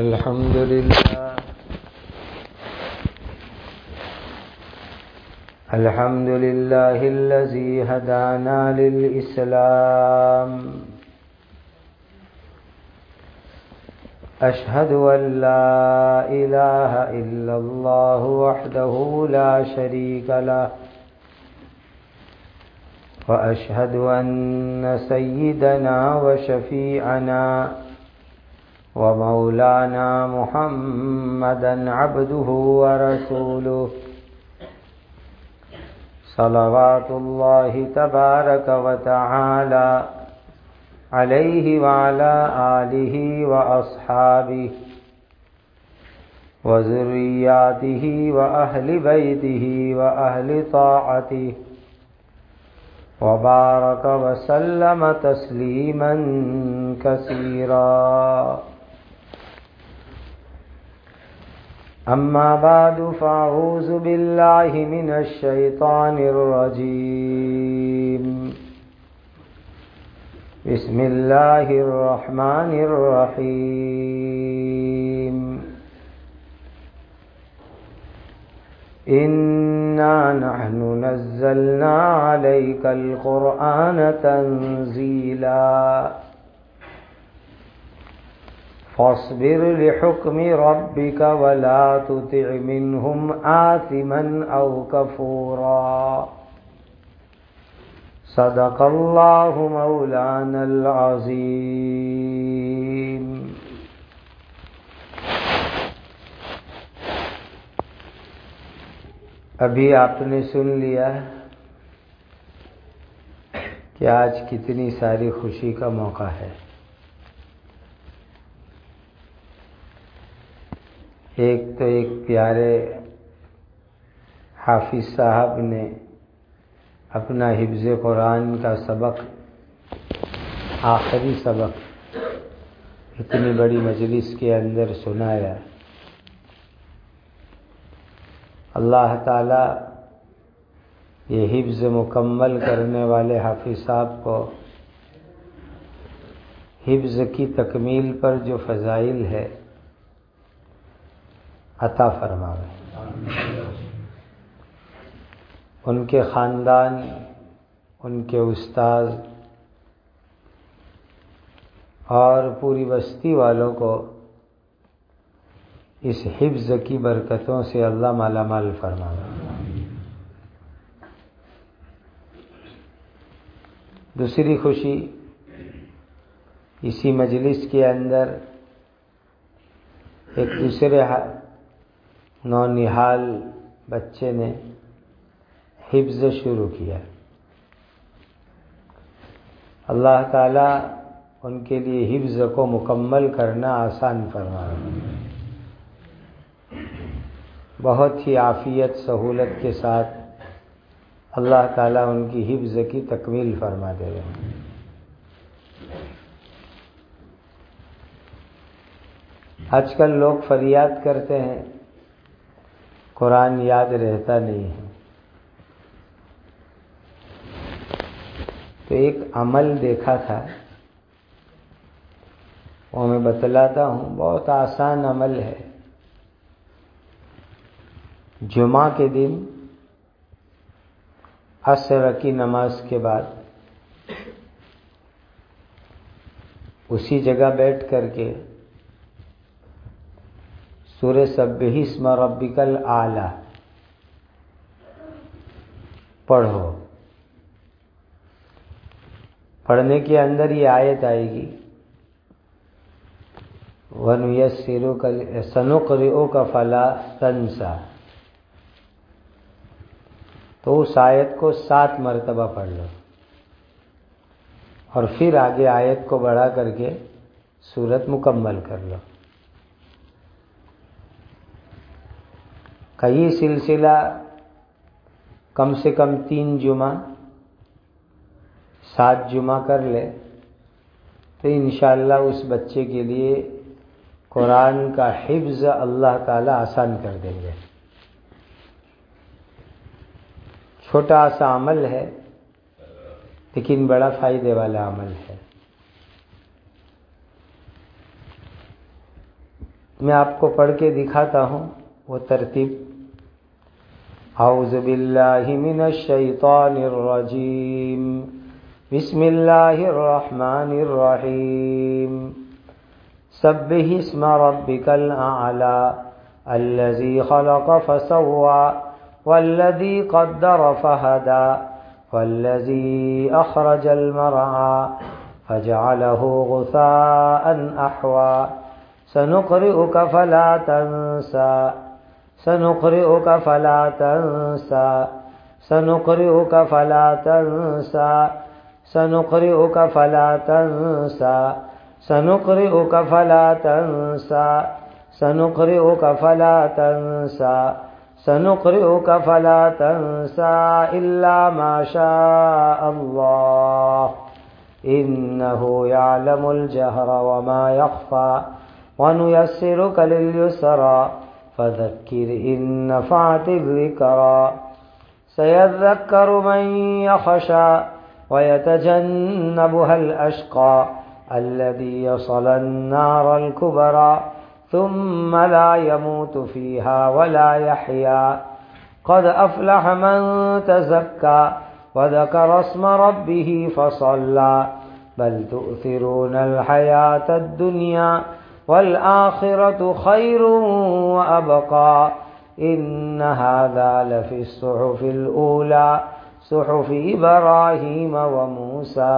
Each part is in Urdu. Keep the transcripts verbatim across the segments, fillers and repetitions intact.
الحمد لله الحمد لله الذي هدانا للإسلام أشهد أن لا إله إلا الله وحده لا شريك له وأشهد أن سيدنا وشفيعنا ومولانا محمدا عبده ورسوله صلوات الله تبارك وتعالى عليه وعلى آله وأصحابه وذرياته وأهل بيته وأهل طاعته وبارك وسلم تسليما كثيرا. أما بعد فأعوذ بالله من الشيطان الرجيم. بسم الله الرحمن الرحيم. إنا نحن نزلنا عليك القرآن تنزيلا فاصبر لحكم ربك ولا تطع منهم آثما أو كفورا. صدق الله مولانا العظيم. ابھی آپ نے سن لیا کہ آج کتنی ساری خوشی کا موقع ہے. ایک تو ایک پیارے حافظ صاحب نے اپنا حفظ قرآن کا سبق، آخری سبق اتنی بڑی مجلس کے اندر سنایا. اللہ تعالی یہ حفظ مکمل کرنے والے حافظ صاحب کو حفظ کی تکمیل پر جو فضائل ہے عطا فرمائے. ان کے خاندان، ان کے استاد اور پوری بستی والوں کو اس حفظ کی برکتوں سے اللہ مالا مال فرمائے. دوسری خوشی، اسی مجلس کے اندر ایک دوسرے نونہال بچے نے حفظ شروع کیا. اللہ تعالی ان کے لیے حفظ کو مکمل کرنا آسان فرمائے. بہت ہی عافیت سہولت کے ساتھ اللہ تعالیٰ ان کی حفظ کی تکمیل فرما دے گا. آج کل لوگ فریاد کرتے ہیں قرآن یاد رہتا نہیں ہے. تو ایک عمل دیکھا تھا، وہ میں بتلاتا ہوں. بہت آسان عمل ہے. جمعہ کے دن عصر کی نماز کے بعد اسی جگہ بیٹھ کر کے سورہ سبح اسم ربک الاعلی پڑھو. پڑھنے کے اندر یہ آیت آئے گی وَنُيَسِّرُكَ سَنُقْرِئُكَ فَلَا تَنْسَى. تو اس آیت کو سات مرتبہ پڑھ لو اور پھر آگے آیت کو بڑھا کر کے سورت مکمل کر لو. کئی سلسلہ کم سے کم تین جمعہ سات جمعہ کر لے تو انشاءاللہ اس بچے کے لیے قرآن کا حفظ اللہ تعالی آسان کر دیں گے. چھوٹا سا عمل ہے لیکن بڑا فائدے والا عمل ہے. میں آپ کو پڑھ کے دکھاتا ہوں وہ ترتیب. اعوذ باللہ من الشیطان الرجیم بسم اللہ الرحمن الرحیم سبح اسم ربک الاعلی الذی خلق فسوى والذی قدر فہدى والذی اخرج المرعى فجعله غثاء احوى سنقرئك فلا تنسى سنقرئك فلا تنسى سنقرئك فلا تنسى سنقرئك فلا تنسى سنقرئك فلا تنسى سنقرئك فلا تنسى سنقرئك فلا تنسى إلا ما شاء الله إنه يعلم الجهر وما يخفى ونيسرك لليسرى فذكر إن نفعت الذكرى سيذكر من يخشى ويتجنبها الأشقى الذي يصلى النار الكبرى ثم لا يموت فيها ولا يحيا قد أفلح من تزكى وذكر اسم ربه فصلى بل تؤثرون الحياة الدنيا والآخرة خير وأبقى إن هذا لفي الصحف الأولى صحف إبراهيم وموسى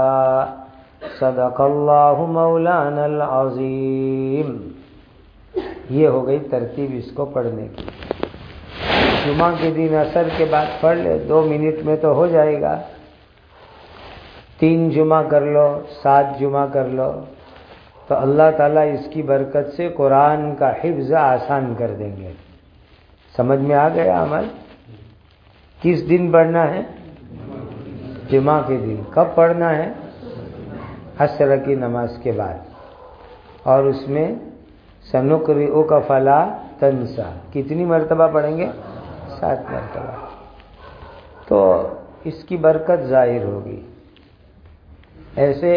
صدق اللہ مولانا العظیم. یہ ہو گئی ترتیب اس کو پڑھنے کی. جمعہ کے دن عصر کے بعد پڑھ لے، دو منٹ میں تو ہو جائے گا. تین جمعہ کر لو، سات جمعہ کر لو تو اللہ تعالیٰ اس کی برکت سے قرآن کا حفظ آسان کر دیں گے. سمجھ میں آ گیا عمل؟ کس دن پڑھنا ہے؟ جمعہ کے دن. کب پڑھنا ہے؟ عصر کی نماز کے بعد. اور اس میں سنقرئک فلا تنسا کتنی مرتبہ پڑھیں گے؟ سات مرتبہ. تو اس کی برکت ظاہر ہوگی. ایسے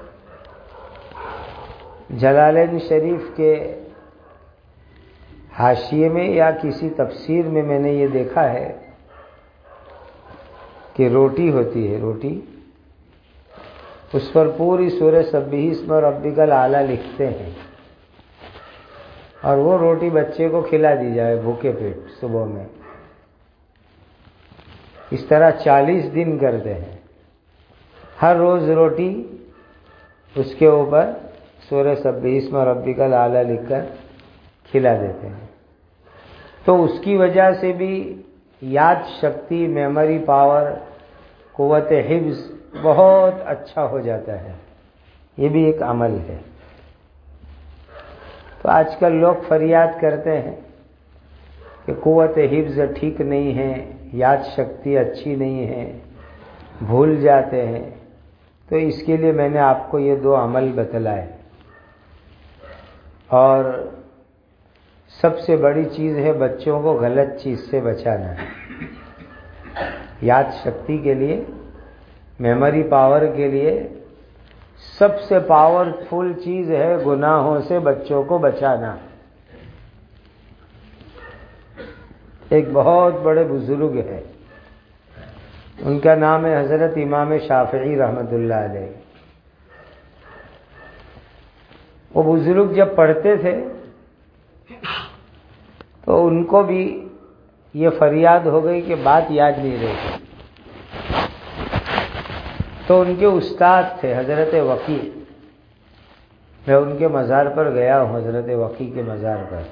جلالین شریف کے حاشیے میں یا کسی تفسیر میں میں نے یہ دیکھا ہے کہ روٹی ہوتی ہے، روٹی اس پر پوری سورہ سبح اسم ربک الاعلی لکھتے ہیں اور وہ روٹی بچے کو کھلا دی جائے بھوکے پیٹ صبح میں. اس طرح چالیس دن کرتے ہیں. ہر روز روٹی اس کے اوپر سورہ سبح اسم ربک الاعلی لکھ کر کھلا دیتے ہیں. تو اس کی وجہ سے بھی یاد شکتی، میموری پاور، قوت حفظ بہت اچھا ہو جاتا ہے. یہ بھی ایک عمل ہے. تو آج کل لوگ فریاد کرتے ہیں کہ قوت حفظ ٹھیک نہیں ہے، یاد شکتی اچھی نہیں ہے، بھول جاتے ہیں. تو اس کے لیے میں نے آپ کو یہ دو عمل بتلائے. اور سب سے بڑی چیز ہے بچوں کو غلط چیز سے بچانا. یاد شکتی کے لیے، میموری پاور کے لیے سب سے پاورفل چیز ہے گناہوں سے بچوں کو بچانا. ایک بہت بڑے بزرگ ہے، ان کا نام ہے حضرت امام شافعی رحمۃ اللہ علیہ. وہ بزرگ جب پڑھتے تھے تو ان کو بھی یہ فریاد ہو گئی کہ بات یاد نہیں رہتی. تو ان کے استاد تھے حضرت وقی. میں ان کے مزار پر گیا ہوں، حضرت وقی کے مزار پر.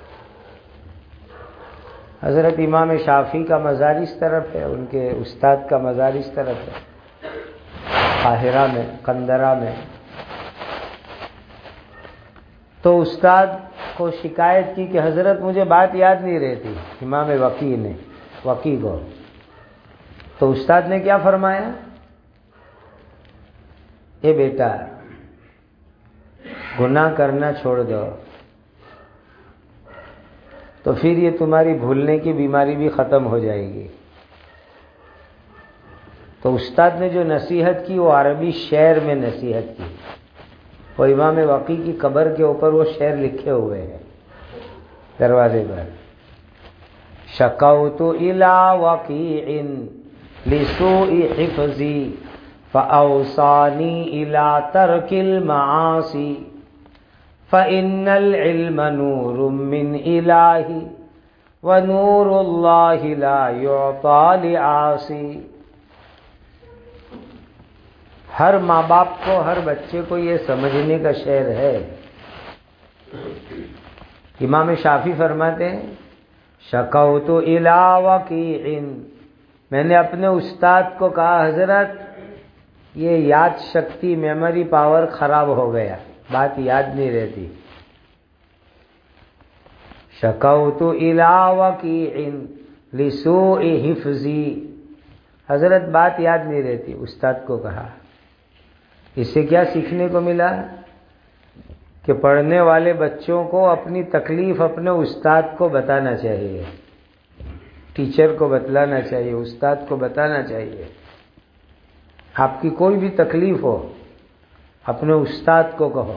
حضرت امام شافعی کا مزار اس طرف ہے، ان کے استاد کا مزار اس طرف ہے، قاہرہ میں، قندرہ میں. تو استاد کو شکایت کی کہ حضرت مجھے بات یاد نہیں رہتی، امام وقی نے وقی کو. تو استاد نے کیا فرمایا؟ اے بیٹا، گناہ کرنا چھوڑ دو تو پھر یہ تمہاری بھولنے کی بیماری بھی ختم ہو جائے گی. تو استاد نے جو نصیحت کی وہ عربی شعر میں نصیحت کی. وہ امام وقی کی قبر کے اوپر وہ شعر لکھے ہوئے ہیں. دروازے پر. شکوت الی وکیع لسوء حفظی فاوصانی الی ترک المعاصی فإن العلم نور من الہ ونور اللہ لا یعطی لعاصی. ہر ماں باپ کو، ہر بچے کو یہ سمجھنے کا شعر ہے. امام شافعی فرماتے ہیں شکوت الی وکیع، میں نے اپنے استاد کو کہا حضرت یہ یاد شکتی، میموری پاور خراب ہو گیا، بات یاد نہیں رہتی. شکوت الی وکیع لسوء حفظی، حضرت بات یاد نہیں رہتی. استاد کو کہا. اس سے کیا سیکھنے کو ملا کہ پڑھنے والے بچوں کو اپنی تکلیف اپنے استاد کو بتانا چاہیے، ٹیچر کو بتلانا چاہیے، استاد کو بتانا چاہیے. آپ کی کوئی بھی تکلیف ہو اپنے استاد کو کہو.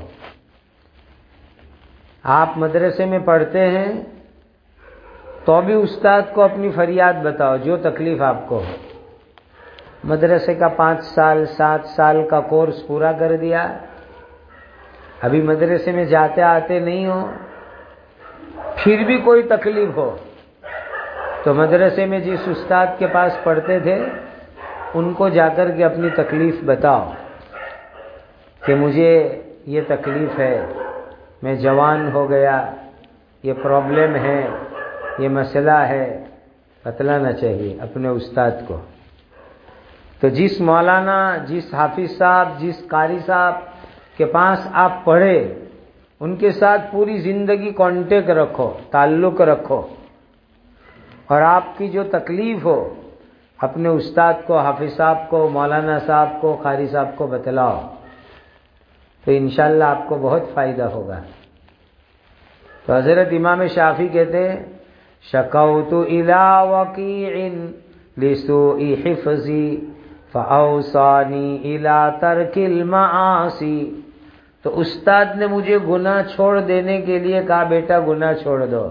آپ مدرسے میں پڑھتے ہیں تو بھی استاد کو اپنی فریاد بتاؤ، جو تکلیف آپ کو ہو. مدرسے کا پانچ سال سات سال کا کورس پورا کر دیا، ابھی مدرسے میں جاتے آتے نہیں ہو، پھر بھی کوئی تکلیف ہو تو مدرسے میں جس استاد کے پاس پڑھتے تھے ان کو جا کر کے اپنی تکلیف بتاؤ کہ مجھے یہ تکلیف ہے، میں جوان ہو گیا، یہ پرابلم ہے، یہ مسئلہ ہے، بتلانا چاہیے اپنے استاد کو. تو جس مولانا، جس حافظ صاحب، جس قاری صاحب کے پاس آپ پڑھے ان کے ساتھ پوری زندگی کانٹیکٹ رکھو، تعلق رکھو، اور آپ کی جو تکلیف ہو اپنے استاد کو، حافظ صاحب کو، مولانا صاحب کو، قاری صاحب کو بتلاؤ، تو انشاءاللہ آپ کو بہت فائدہ ہوگا. تو حضرت امام شافعی کہتے ہیں شکوت الی وکیع لسوء حفظی فاوصانی الی ترک المعاصی. تو استاد نے مجھے گناہ چھوڑ دینے کے لیے کہا بیٹا گناہ چھوڑ دو.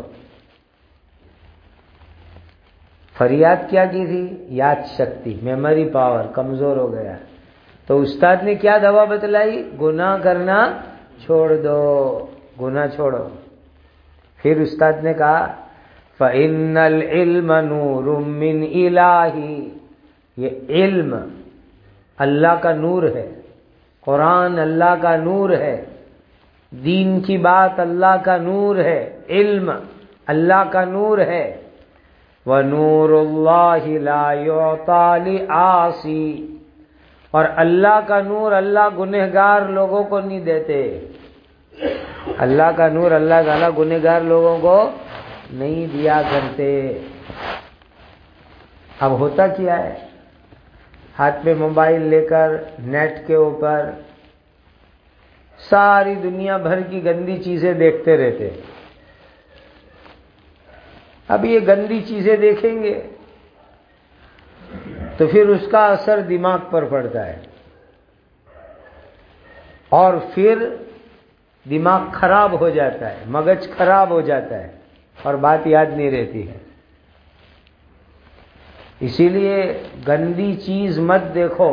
فریاد کیا کی تھی؟ یاد شکتی، میموری پاور کمزور ہو گیا. تو استاد نے کیا دوا بتلائی؟ گناہ کرنا چھوڑ دو، گناہ چھوڑو. پھر استاد نے کہا فَإِنَّ الْعِلْمَ نُورٌ مِّنْ إِلَٰهِ، یہ علم اللہ کا نور ہے، قرآن اللہ کا نور ہے، دین کی بات اللہ کا نور ہے، علم اللہ کا نور ہے. وَنُورُ اللَّهِ لَا يُعْطَىٰ لِعَاصِي، اور اللہ کا نور اللہ گنہگار لوگوں کو نہیں دیتے. اللہ کا نور اللہ تعالیٰ گنہگار لوگوں کو نہیں دیا کرتے. اب ہوتا کیا ہے، ہاتھ میں موبائل لے کر نیٹ کے اوپر ساری دنیا بھر کی گندی چیزیں دیکھتے رہتے. اب یہ گندی چیزیں دیکھیں گے تو پھر اس کا اثر دماغ پر پڑتا ہے اور پھر دماغ خراب ہو جاتا ہے، مغز خراب ہو جاتا ہے اور بات یاد نہیں رہتی ہے. اسی لیے گندی چیز مت دیکھو.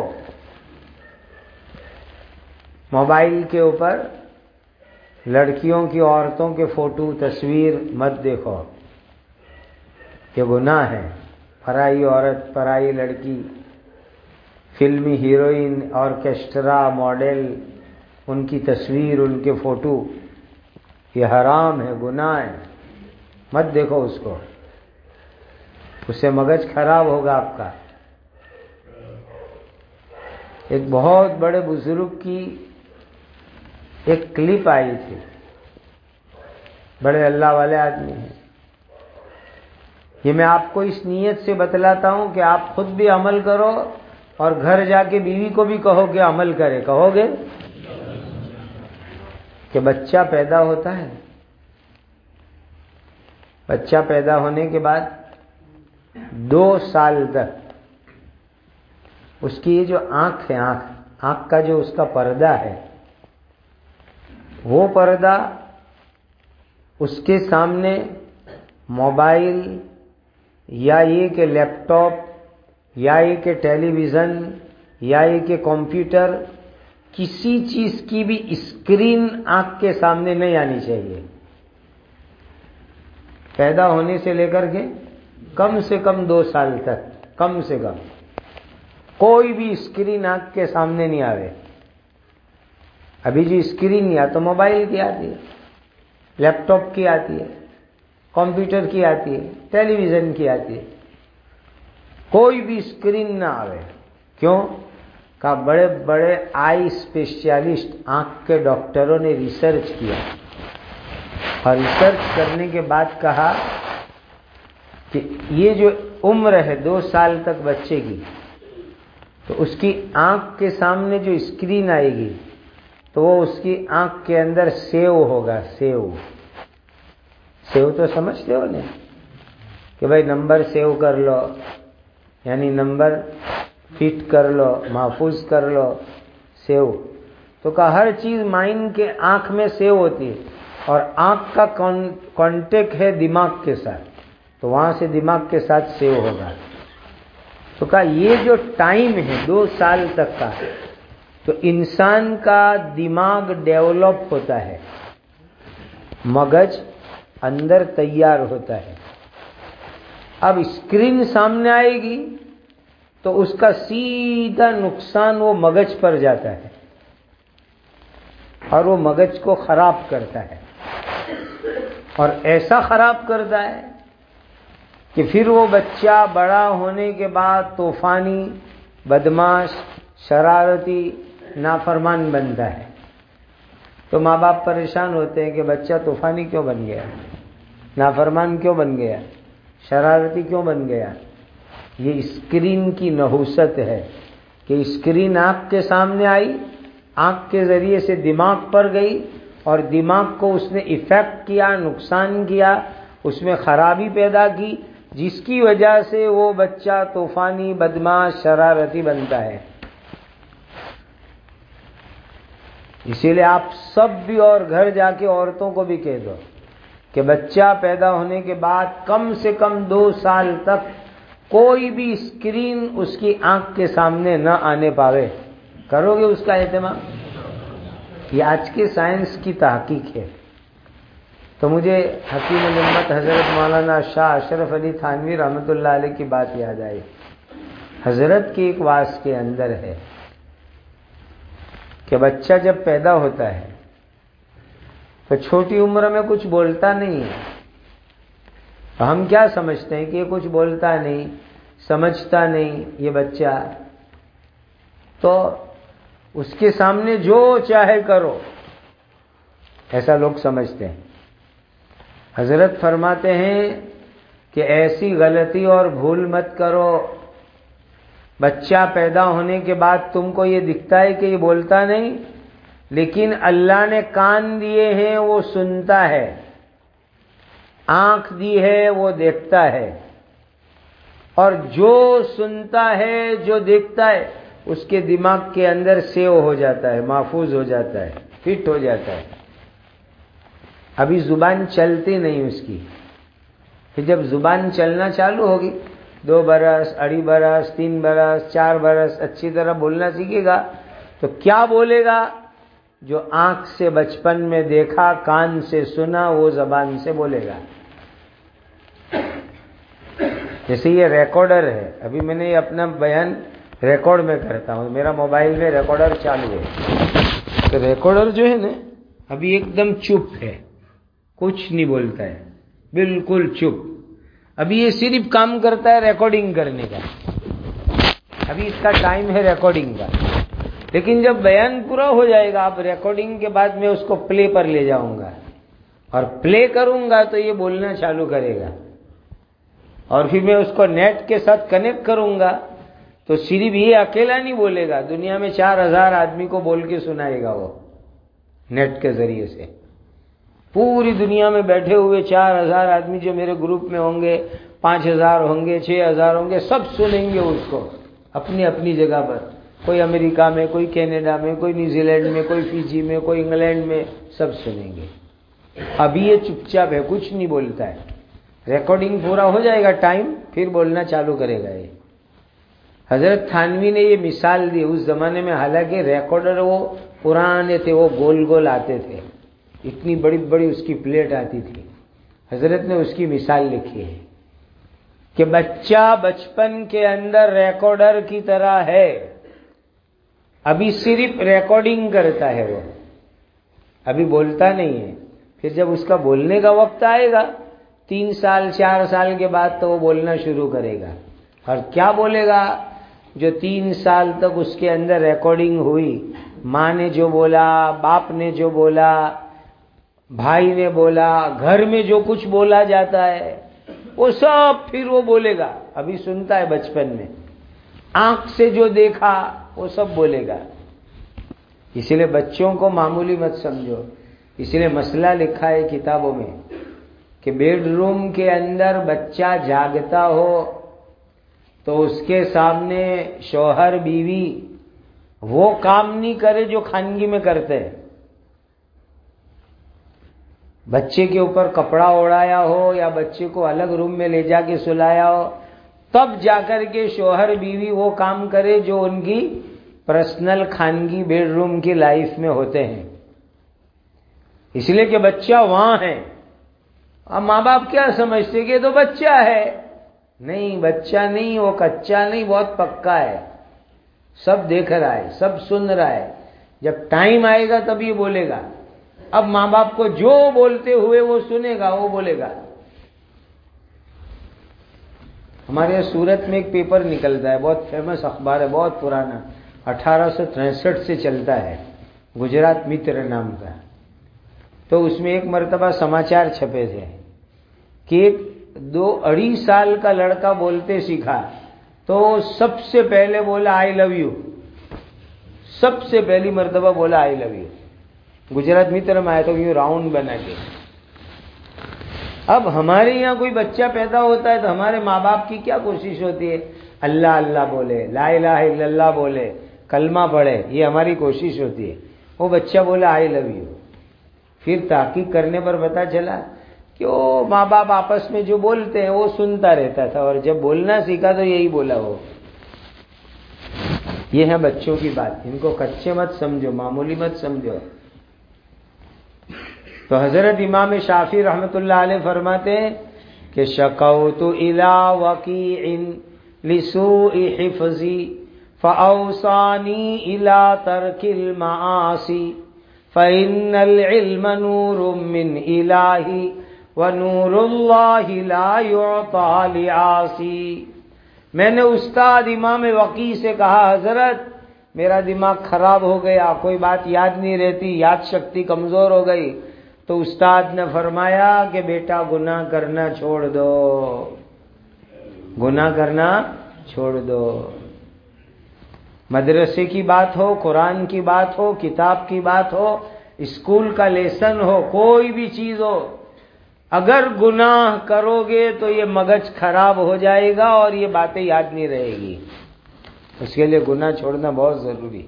موبائل کے اوپر لڑکیوں کی، عورتوں کے فوٹو، تصویر مت دیکھو، یہ گناہ ہے. پرائی عورت، پرائی لڑکی، فلمی ہیروئن، آرکیسٹرا، ماڈل، ان کی تصویر، ان کے فوٹو، یہ حرام ہے، گناہ ہے. مت دیکھو اس کو، اس سے مغز خراب ہوگا آپ کا. ایک بہت بڑے بزرگ کی ایک کلپ آئی تھی، بڑے اللہ والے آدمی ہیں. یہ میں آپ کو اس نیت سے بتلاتا ہوں کہ آپ خود بھی عمل کرو اور گھر جا کے بیوی کو بھی کہو کہ عمل کرے. کہو گے کہ بچہ پیدا ہوتا ہے، بچہ پیدا ہونے کے بعد دو سال تک اس کی یہ جو آنکھ ہے، آنکھ آنکھ کا جو اس کا پردہ ہے، وہ پردہ اس کے سامنے موبائل یا یہ کہ لیپ ٹاپ یا یہ کہ ٹیلی ویژن یا یہ کہ کمپیوٹر، کسی چیز کی بھی اسکرین آنکھ کے سامنے نہیں آنی چاہیے. پیدا ہونے سے لے کر کے کم سے کم دو سال تک کم سے کم کوئی بھی اسکرین آنکھ کے سامنے نہیں آوے. ابھی جو اسکرین یا تو موبائل کی آتی ہے، لیپ ٹاپ کی آتی ہے، کمپیوٹر کی آتی ہے، ٹیلی ویژن کی آتی ہے، کوئی بھی اسکرین نہ آوے. کیوں؟ کہ بڑے بڑے آئی اسپیشلسٹ آنکھ کے ڈاکٹروں نے ریسرچ کیا اور ریسرچ کرنے کے بعد کہا کہ یہ جو عمر ہے دو سال تک بچے کی، تو اس کی آنکھ کے سامنے جو اسکرین آئے گی تو وہ اس کی آنکھ کے اندر سیو ہوگا. سیو سیو تو سمجھتے ہو نا کہ بھائی نمبر سیو کر لو، یعنی نمبر فٹ کر لو، محفوظ کر لو. سیو تو کہ ہر چیز مائنڈ کے آنکھ میں سیو ہوتی ہے اور آنکھ کا کانٹیکٹ ہے دماغ کے ساتھ، تو وہاں سے دماغ کے ساتھ سیو ہوگا. تو کہا یہ جو ٹائم ہے دو سال تک کا، تو انسان کا دماغ ڈیولپ ہوتا ہے، مغز اندر تیار ہوتا ہے. اب اسکرین سامنے آئے گی تو اس کا سیدھا نقصان وہ مغز پر جاتا ہے اور وہ مغز کو خراب کرتا ہے، اور ایسا خراب کرتا ہے کہ پھر وہ بچہ بڑا ہونے کے بعد طوفانی، بدماش، شرارتی، نافرمان بنتا ہے. تو ماں باپ پریشان ہوتے ہیں کہ بچہ طوفانی کیوں بن گیا، نافرمان کیوں بن گیا، شرارتی کیوں بن گیا. یہ اسکرین کی نحوست ہے کہ اسکرین آنکھ کے سامنے آئی، آنکھ کے ذریعے سے دماغ پر گئی اور دماغ کو اس نے افیکٹ کیا، نقصان کیا، اس میں خرابی پیدا کی، جس کی وجہ سے وہ بچہ طوفانی، بدماش، شرارتی بنتا ہے. اسی لیے آپ سب بھی اور گھر جا کے عورتوں کو بھی کہہ دو کہ بچہ پیدا ہونے کے بعد کم سے کم دو سال تک کوئی بھی اسکرین اس کی آنکھ کے سامنے نہ آنے پاوے. کرو گے اس کا اہتمام؟ یہ آج کے سائنس کی تحقیق ہے. تو مجھے حکیم الامت حضرت مولانا شاہ اشرف علی تھانوی رحمۃ اللہ علیہ کی بات یاد آئی. حضرت کی ایک واعظ کے اندر ہے کہ بچہ جب پیدا ہوتا ہے تو چھوٹی عمر میں کچھ بولتا نہیں ہے. ہم کیا سمجھتے ہیں کہ یہ کچھ بولتا نہیں، سمجھتا نہیں یہ بچہ، تو اس کے سامنے جو چاہے کرو، ایسا لوگ سمجھتے ہیں. حضرت فرماتے ہیں کہ ایسی غلطی اور بھول مت کرو. بچہ پیدا ہونے کے بعد تم کو یہ دکھتا ہے کہ یہ بولتا نہیں، لیکن اللہ نے کان دیے ہیں وہ سنتا ہے، آنکھ دی ہے وہ دیکھتا ہے، اور جو سنتا ہے جو دیکھتا ہے اس کے دماغ کے اندر سیو ہو جاتا ہے، محفوظ ہو جاتا ہے، فٹ ہو جاتا ہے. ابھی زبان چلتی نہیں اس کی، پھر جب زبان چلنا چالو ہوگی، دو برس، اڑھی برس، تین برس، چار برس اچھی طرح بولنا سیکھے گا تو کیا بولے گا؟ جو آنکھ سے بچپن میں دیکھا، کان سے سنا، وہ زبان سے بولے گا. جیسے یہ ریکارڈر ہے، ابھی میں نے اپنا بیان ریکارڈ میں کرتا ہوں، میرا موبائل میں ریکارڈر چالو ہے، تو ریکارڈر جو ہے نا ابھی ایک دم چپ ہے، کچھ نہیں بولتا ہے، بالکل چپ. ابھی یہ صرف کام کرتا ہے ریکارڈنگ کرنے کا، ابھی اس کا ٹائم ہے ریکارڈنگ کا. لیکن جب بیان پورا ہو جائے گا، آپ ریکارڈنگ کے بعد میں اس کو پلے پر لے جاؤں گا اور پلے کروں گا تو یہ بولنا چالو کرے گا، اور پھر میں اس کو نیٹ کے ساتھ کنیکٹ کروں گا تو صرف یہ اکیلا نہیں بولے گا، دنیا میں چار ہزار آدمی کو بول کے سنائے گا. وہ نیٹ کے ذریعے سے پوری دنیا میں بیٹھے ہوئے چار ہزار آدمی جو میرے گروپ میں ہوں گے، پانچ ہزار ہوں گے، چھ ہزار ہوں گے، سب سنیں گے اس کو اپنی اپنی جگہ پر. کوئی امریکہ میں، کوئی کینیڈا میں، کوئی نیوزی لینڈ میں، کوئی فیجی میں، کوئی انگلینڈ میں، سب سنیں گے. ابھی یہ چپ چاپ ہے، کچھ نہیں بولتا ہے. ریکارڈنگ پورا ہو جائے گا ٹائم، پھر بولنا چالو کرے گا یہ۔ حضرت تھانوی نے یہ مثال دی، اس زمانے میں حالانکہ ریکارڈر وہ پرانے تھے، وہ گول گول آتے تھے، اتنی بڑی بڑی اس کی پلیٹ آتی تھی۔ حضرت نے اس کی مثال لکھی ہے کہ بچہ بچپن کے اندر ریکارڈر کی طرح ہے، ابھی صرف ریکارڈنگ کرتا ہے، وہ ابھی بولتا نہیں ہے۔ پھر جب اس کا بولنے کا وقت آئے گا تین سال چار سال کے بعد تو وہ بولنا شروع کرے گا۔ اور کیا بولے گا؟ جو تین سال تک اس کے اندر ریکارڈنگ ہوئی، ماں نے جو بولا، باپ نے جو بولا، بھائی نے بولا، گھر میں جو کچھ بولا جاتا ہے وہ سب پھر وہ بولے گا۔ ابھی سنتا ہے بچپن میں، آنکھ سے جو دیکھا وہ سب بولے گا۔ اسی لیے بچوں کو معمولی مت سمجھو، اسی لیے مسئلہ لکھا ہے کتابوں میں کہ بیڈ روم کے اندر بچہ جاگتا ہو تو اس کے سامنے شوہر بیوی وہ کام نہیں کرے جو خانگی میں کرتے ہیں۔ بچے کے اوپر کپڑا اوڑھایا ہو یا بچے کو الگ روم میں لے جا کے سلایا ہو، تب جا کر کے شوہر بیوی وہ کام کرے جو ان کی پرسنل خانگی بیڈ روم کی لائف میں ہوتے ہیں۔ اس لیے کہ بچہ وہاں ہے۔ اب ماں باپ کیا سمجھتے کہ تو بچہ ہے، نہیں بچہ نہیں، وہ کچا نہیں، بہت پکا ہے، سب دیکھ رہا ہے، سب سن رہا ہے، جب ٹائم آئے گا تب یہ بولے گا۔ اب ماں باپ کو جو بولتے ہوئے وہ سنے گا، وہ بولے گا۔ ہمارے یہاں سورت میں ایک پیپر نکلتا ہے، بہت فیمس اخبار ہے، بہت پرانا، اٹھارہ سو تریسٹھ سے چلتا ہے، گجرات متر نام کا۔ تو اس میں ایک مرتبہ سماچار چھپے تھے کہ ایک دو اڑھی سال کا لڑکا بولتے سیکھا تو سب سے پہلے بولا آئی لو یو، سب سے پہلی مرتبہ بولا آئی لو یو۔ گجرات متر میں آیا تو یوں راؤنڈ بنا کے۔ اب ہمارے یہاں کوئی بچہ پیدا ہوتا ہے تو ہمارے ماں باپ کی کیا کوشش ہوتی ہے؟ اللہ اللہ بولے، لا الہ الا اللہ بولے، کلمہ پڑھے، یہ ہماری کوشش ہوتی ہے۔ وہ بچہ بولا آئی لو یو، پھر تحقیق کرنے پر پتا چلا کہ وہ ماں باپ آپس میں جو بولتے ہیں وہ سنتا رہتا تھا، اور جب بولنا سیکھا تو یہی بولا وہ۔ یہ ہے بچوں کی بات، ان کو کچے مت سمجھو، معمولی مت سمجھو۔ تو حضرت امام شافعی رحمۃ اللہ علیہ فرماتے ہیں کہ شکوت الی وکیع لسوء حفظی فاوصانی الی ترک المعاصی فإن العلم نور من الہ ونور اللہ لا یعطى لعاصی۔ میں نے استاد امام وکیع سے کہا حضرت میرا دماغ خراب ہو گیا، کوئی بات یاد نہیں رہتی، یاد شکتی کمزور ہو گئی، تو استاد نے فرمایا کہ بیٹا گناہ کرنا چھوڑ دو، گناہ کرنا چھوڑ دو۔ مدرسے کی بات ہو، قرآن کی بات ہو، کتاب کی بات ہو، اسکول کا لیسن ہو، کوئی بھی چیز ہو، اگر گناہ کرو گے تو یہ مغز خراب ہو جائے گا اور یہ باتیں یاد نہیں رہے گی۔ اس کے لیے گناہ چھوڑنا بہت ضروری،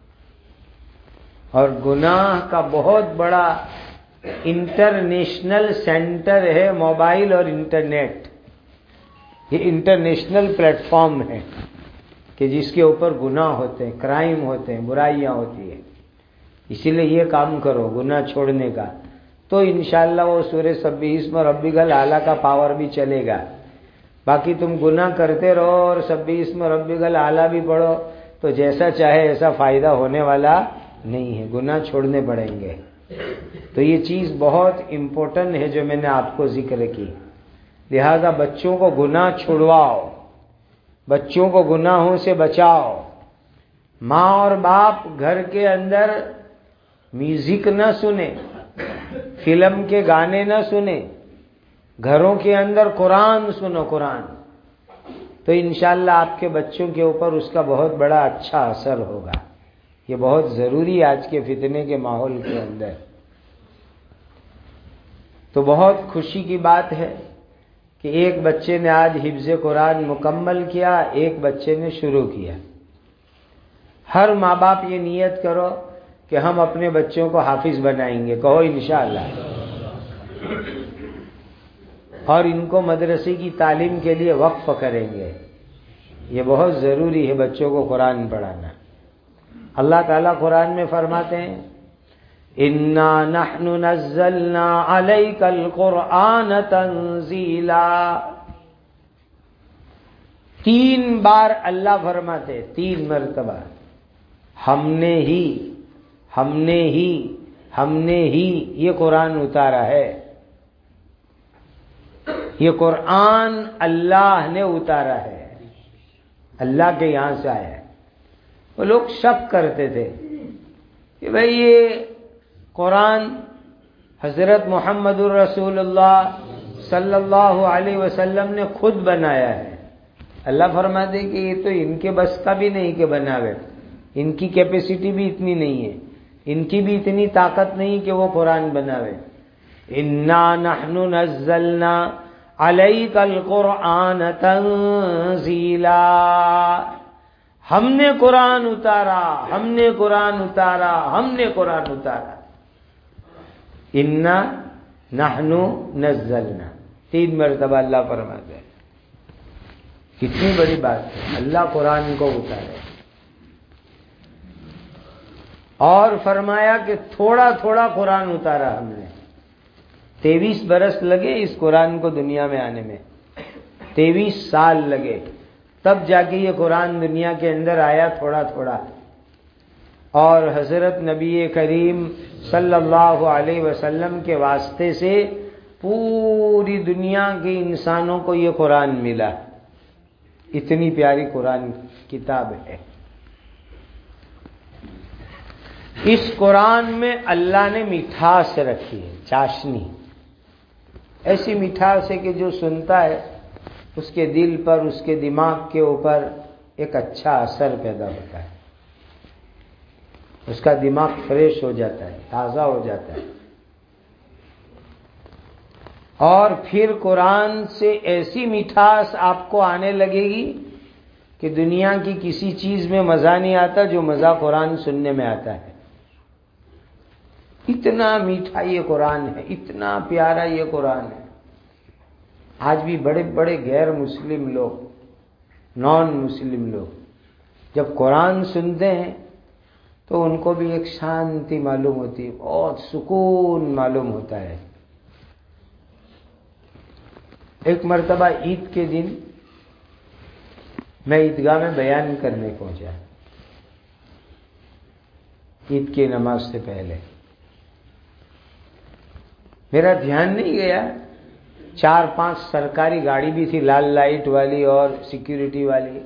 اور گناہ کا بہت بڑا انٹرنیشنل سینٹر ہے موبائل اور انٹرنیٹ۔ یہ انٹرنیشنل پلیٹ فارم ہے کہ جس کے اوپر گناہ ہوتے ہیں، کرائم ہوتے ہیں، برائیاں ہوتی ہیں۔ اسی لیے یہ کام کرو گناہ چھوڑنے کا، تو انشاءاللہ وہ سورہ سبح اسم ربک الاعلی کا پاور بھی چلے گا۔ باقی تم گناہ کرتے رہو اور سبح اسم ربک الاعلی بھی پڑھو تو جیسا چاہے ایسا فائدہ ہونے والا نہیں ہے، گناہ چھوڑنے پڑیں گے۔ تو یہ چیز بہت امپورٹنٹ ہے جو میں نے آپ کو ذکر کی، لہذا بچوں کو گناہ چھڑواؤ، بچوں کو گناہوں سے بچاؤ۔ ماں اور باپ گھر کے اندر میوزک نہ سنیں، فلم کے گانے نہ سنیں، گھروں کے اندر قرآن سنو، قرآن، تو انشاءاللہ آپ کے بچوں کے اوپر اس کا بہت بڑا اچھا اثر ہوگا۔ یہ بہت ضروری ہے آج کے فتنے کے ماحول کے اندر۔ تو بہت خوشی کی بات ہے کہ ایک بچے نے آج حفظ قرآن مکمل کیا، ایک بچے نے شروع کیا۔ ہر ماں باپ یہ نیت کرو کہ ہم اپنے بچوں کو حافظ بنائیں گے، کہو انشاءاللہ۔ اور ان کو مدرسے کی تعلیم کے لیے وقف کریں گے. یہ بہت ضروری ہے بچوں کو قرآن پڑھانا. اللہ تعالیٰ قرآن میں فرماتے ہیں اِنَّا نَحْنُ نَزَّلْنَا عَلَيْكَ الْقُرْآنَ تَنزِيلًا. تین بار اللہ فرماتے، تین مرتبہ، ہم نے ہی ہم نے ہی ہم نے ہی یہ قرآن اتارا ہے. یہ قرآن اللہ نے اتارا ہے، اللہ کے یہاں سے آیا ہے. وہ لوگ شک کرتے تھے کہ بھئی یہ قرآن حضرت محمد الرسول اللہ صلی اللہ علیہ وسلم نے خود بنایا ہے. اللہ فرماتے کہ یہ تو ان کے بس کا بھی نہیں کہ بناوے، ان کی کیپیسٹی بھی اتنی نہیں ہے، ان کی بھی اتنی طاقت نہیں کہ وہ قرآن بناوے. اِنَّا نَحْنُ نَزَّلْنَا عَلَيْكَ الْقُرْآنَ تَنزِيلًا. ہم نے قرآن اتارا، ہم نے قرآن اتارا، ہم نے قرآن اتارا. اِنَّا نَحْنُ نَزَّلْنَا، تین مرتبہ اللہ فرماتے ہیں. کتنی بڑی بات ہے، اللہ قرآن کو اتارے. اور فرمایا کہ تھوڑا تھوڑا قرآن اتارا ہم نے. تیئیس برس لگے اس قرآن کو دنیا میں آنے میں، تیئیس سال لگے، تب جا کے یہ قرآن دنیا کے اندر آیا تھوڑا تھوڑا. اور حضرت نبی کریم صلی اللہ علیہ وسلم کے واسطے سے پوری دنیا کے انسانوں کو یہ قرآن ملا. اتنی پیاری قرآن کتاب ہے. اس قرآن میں اللہ نے مٹھاس رکھی ہے، چاشنی. ایسی مٹھاس ہے کہ جو سنتا ہے اس کے دل پر، اس کے دماغ کے اوپر ایک اچھا اثر پیدا ہوتا ہے. اس کا دماغ فریش ہو جاتا ہے، تازہ ہو جاتا ہے. اور پھر قرآن سے ایسی مٹھاس آپ کو آنے لگے گی کہ دنیا کی کسی چیز میں مزہ نہیں آتا جو مزہ قرآن سننے میں آتا ہے. اتنا میٹھا یہ قرآن ہے، اتنا پیارا یہ قرآن ہے. آج بھی بڑے بڑے غیر مسلم لوگ، نان مسلم لوگ جب قرآن سنتے ہیں تو ان کو بھی ایک شانتی معلوم ہوتی ہے، بہت سکون معلوم ہوتا ہے. ایک مرتبہ عید کے دن میں عیدگاہ میں بیان کرنے پہنچا، عید کی نماز سے پہلے. میرا دھیان نہیں گیا، چار پانچ سرکاری گاڑی بھی تھی، لال لائٹ والی اور سیکیورٹی والی.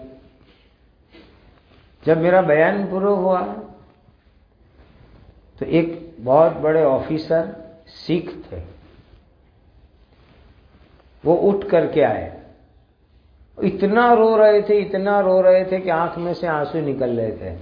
جب میرا بیان پورا ہوا تو ایک بہت بڑے آفیسر سکھ تھے، وہ اٹھ کر کے آئے. اتنا رو رہے تھے، اتنا رو رہے تھے کہ آنکھ میں سے آنسو نکل رہے تھے.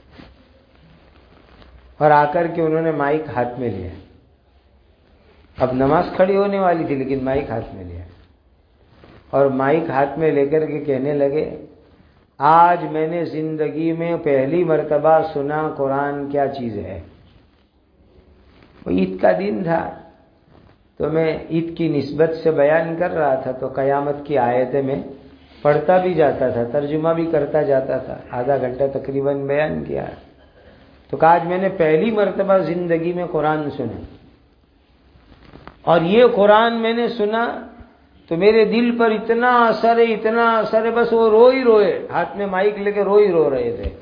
اور آ کر کے انہوں نے مائک ہاتھ میں لیا. اب نماز کھڑی ہونے والی تھی لیکن مائک ہاتھ میں لیا، اور مائک ہاتھ میں لے کر کے کہنے لگے آج میں نے زندگی میں پہلی مرتبہ سنا قرآن کیا چیز ہے. وہ عید کا دن تھا تو میں عید کی نسبت سے بیان کر رہا تھا، تو قیامت کی آیتیں میں پڑھتا بھی جاتا تھا، ترجمہ بھی کرتا جاتا تھا. آدھا گھنٹہ تقریباً بیان کیا. تو کہا آج میں نے پہلی مرتبہ زندگی میں قرآن سنا، اور یہ قرآن میں نے سنا تو میرے دل پر اتنا اثر ہے، اتنا اثر ہے، بس وہ رو ہی روئے، ہاتھ میں مائک لے کے رو ہی رو رہے تھے.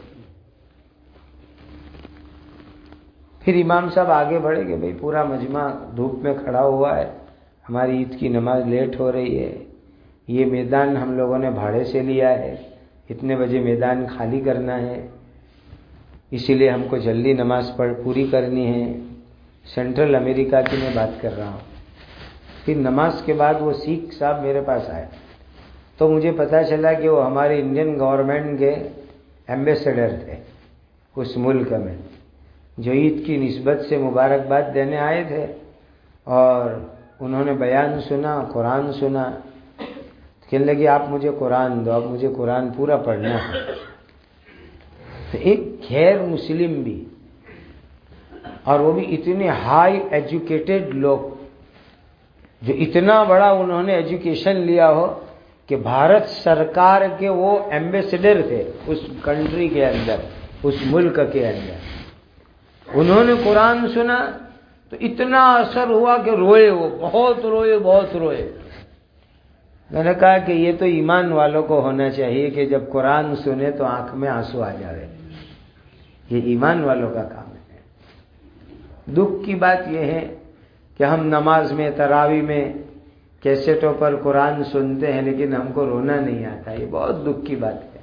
پھر امام صاحب آگے بڑھے کہ بھئی پورا مجمع دھوپ میں کھڑا ہوا ہے، ہماری عید کی نماز لیٹ ہو رہی ہے، یہ میدان ہم لوگوں نے بھاڑے سے لیا ہے، اتنے بجے میدان خالی کرنا ہے، اسی لیے ہم کو جلدی نماز پڑھ پوری کرنی ہے. سینٹرل امریکہ کی میں بات کر رہا ہوں. پھر نماز کے بعد وہ سکھ صاحب میرے پاس آئے تو مجھے پتا چلا کہ وہ ہمارے انڈین گورنمنٹ کے ایمبیسڈر تھے اس ملک میں، جو عید کی نسبت سے مبارکباد دینے آئے تھے. اور انہوں نے بیان سنا، قرآن سنا. کہنے لگے آپ مجھے قرآن دو، اب مجھے قرآن پورا پڑھنا ہے. تو ایک غیر مسلم بھی، اور وہ بھی اتنے ہائی ایجوکیٹڈ لوگ، جو اتنا بڑا انہوں نے ایجوکیشن لیا ہو کہ بھارت سرکار کے وہ ایمبیسڈر تھے اس کنٹری کے اندر، اس ملک کے اندر، انہوں نے قرآن سنا تو اتنا اثر ہوا کہ روئے، وہ بہت روئے بہت روئے۔ میں نے کہا کہ یہ تو ایمان والوں کو ہونا چاہیے کہ جب قرآن سنے تو آنکھ میں آنسو آ جائے، یہ ایمان والوں کا کام ہے۔ دکھ کی بات یہ ہے کہ ہم نماز میں، تراویح میں کیسٹوں پر قرآن سنتے ہیں لیکن ہم کو رونا نہیں آتا، یہ بہت دکھ کی بات ہے۔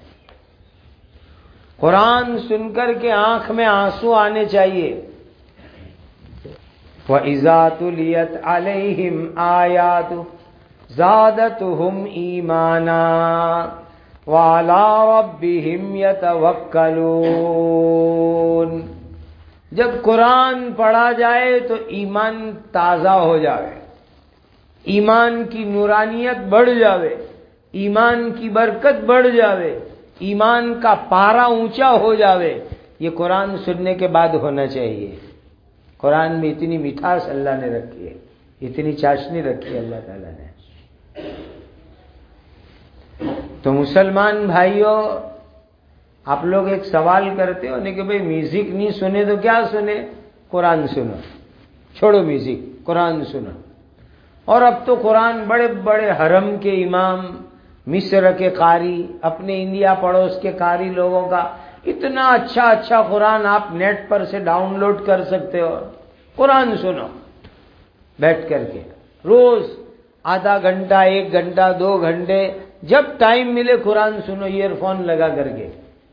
قرآن سن کر کے آنکھ میں آنسو آنے چاہیے۔ وَإِذَا تُلِيَتْ عَلَيْهِمْ آيَاتُهُ زَادَتْهُمْ إِيمَانًا وَعَلَىٰ رَبِّهِمْ يَتَوَكَّلُونَ۔ جب قرآن پڑھا جائے تو ایمان تازہ ہو جاوے، ایمان کی نورانیت بڑھ جاوے، ایمان کی برکت بڑھ جاوے، ایمان کا پارا اونچا ہو جاوے، یہ قرآن سننے کے بعد ہونا چاہیے۔ قرآن میں اتنی مٹھاس اللہ نے رکھی ہے، اتنی چاشنی رکھی ہے اللہ تعالیٰ نے۔ تو مسلمان بھائیوں، آپ لوگ ایک سوال کرتے ہو کہ بھئی میوزک نہیں سنے تو کیا سنے؟ قرآن سنو، چھوڑو میوزک، قرآن سنو۔ اور اب تو قرآن بڑے بڑے حرم کے امام، مصر کے قاری، اپنے انڈیا پڑوس کے قاری لوگوں کا اتنا اچھا اچھا قرآن آپ نیٹ پر سے ڈاؤن لوڈ کر سکتے ہو۔ قرآن سنو بیٹھ کر کے، روز آدھا گھنٹہ، ایک گھنٹہ، دو گھنٹے، جب ٹائم ملے قرآن سنو ایئر فون لگا کر کے۔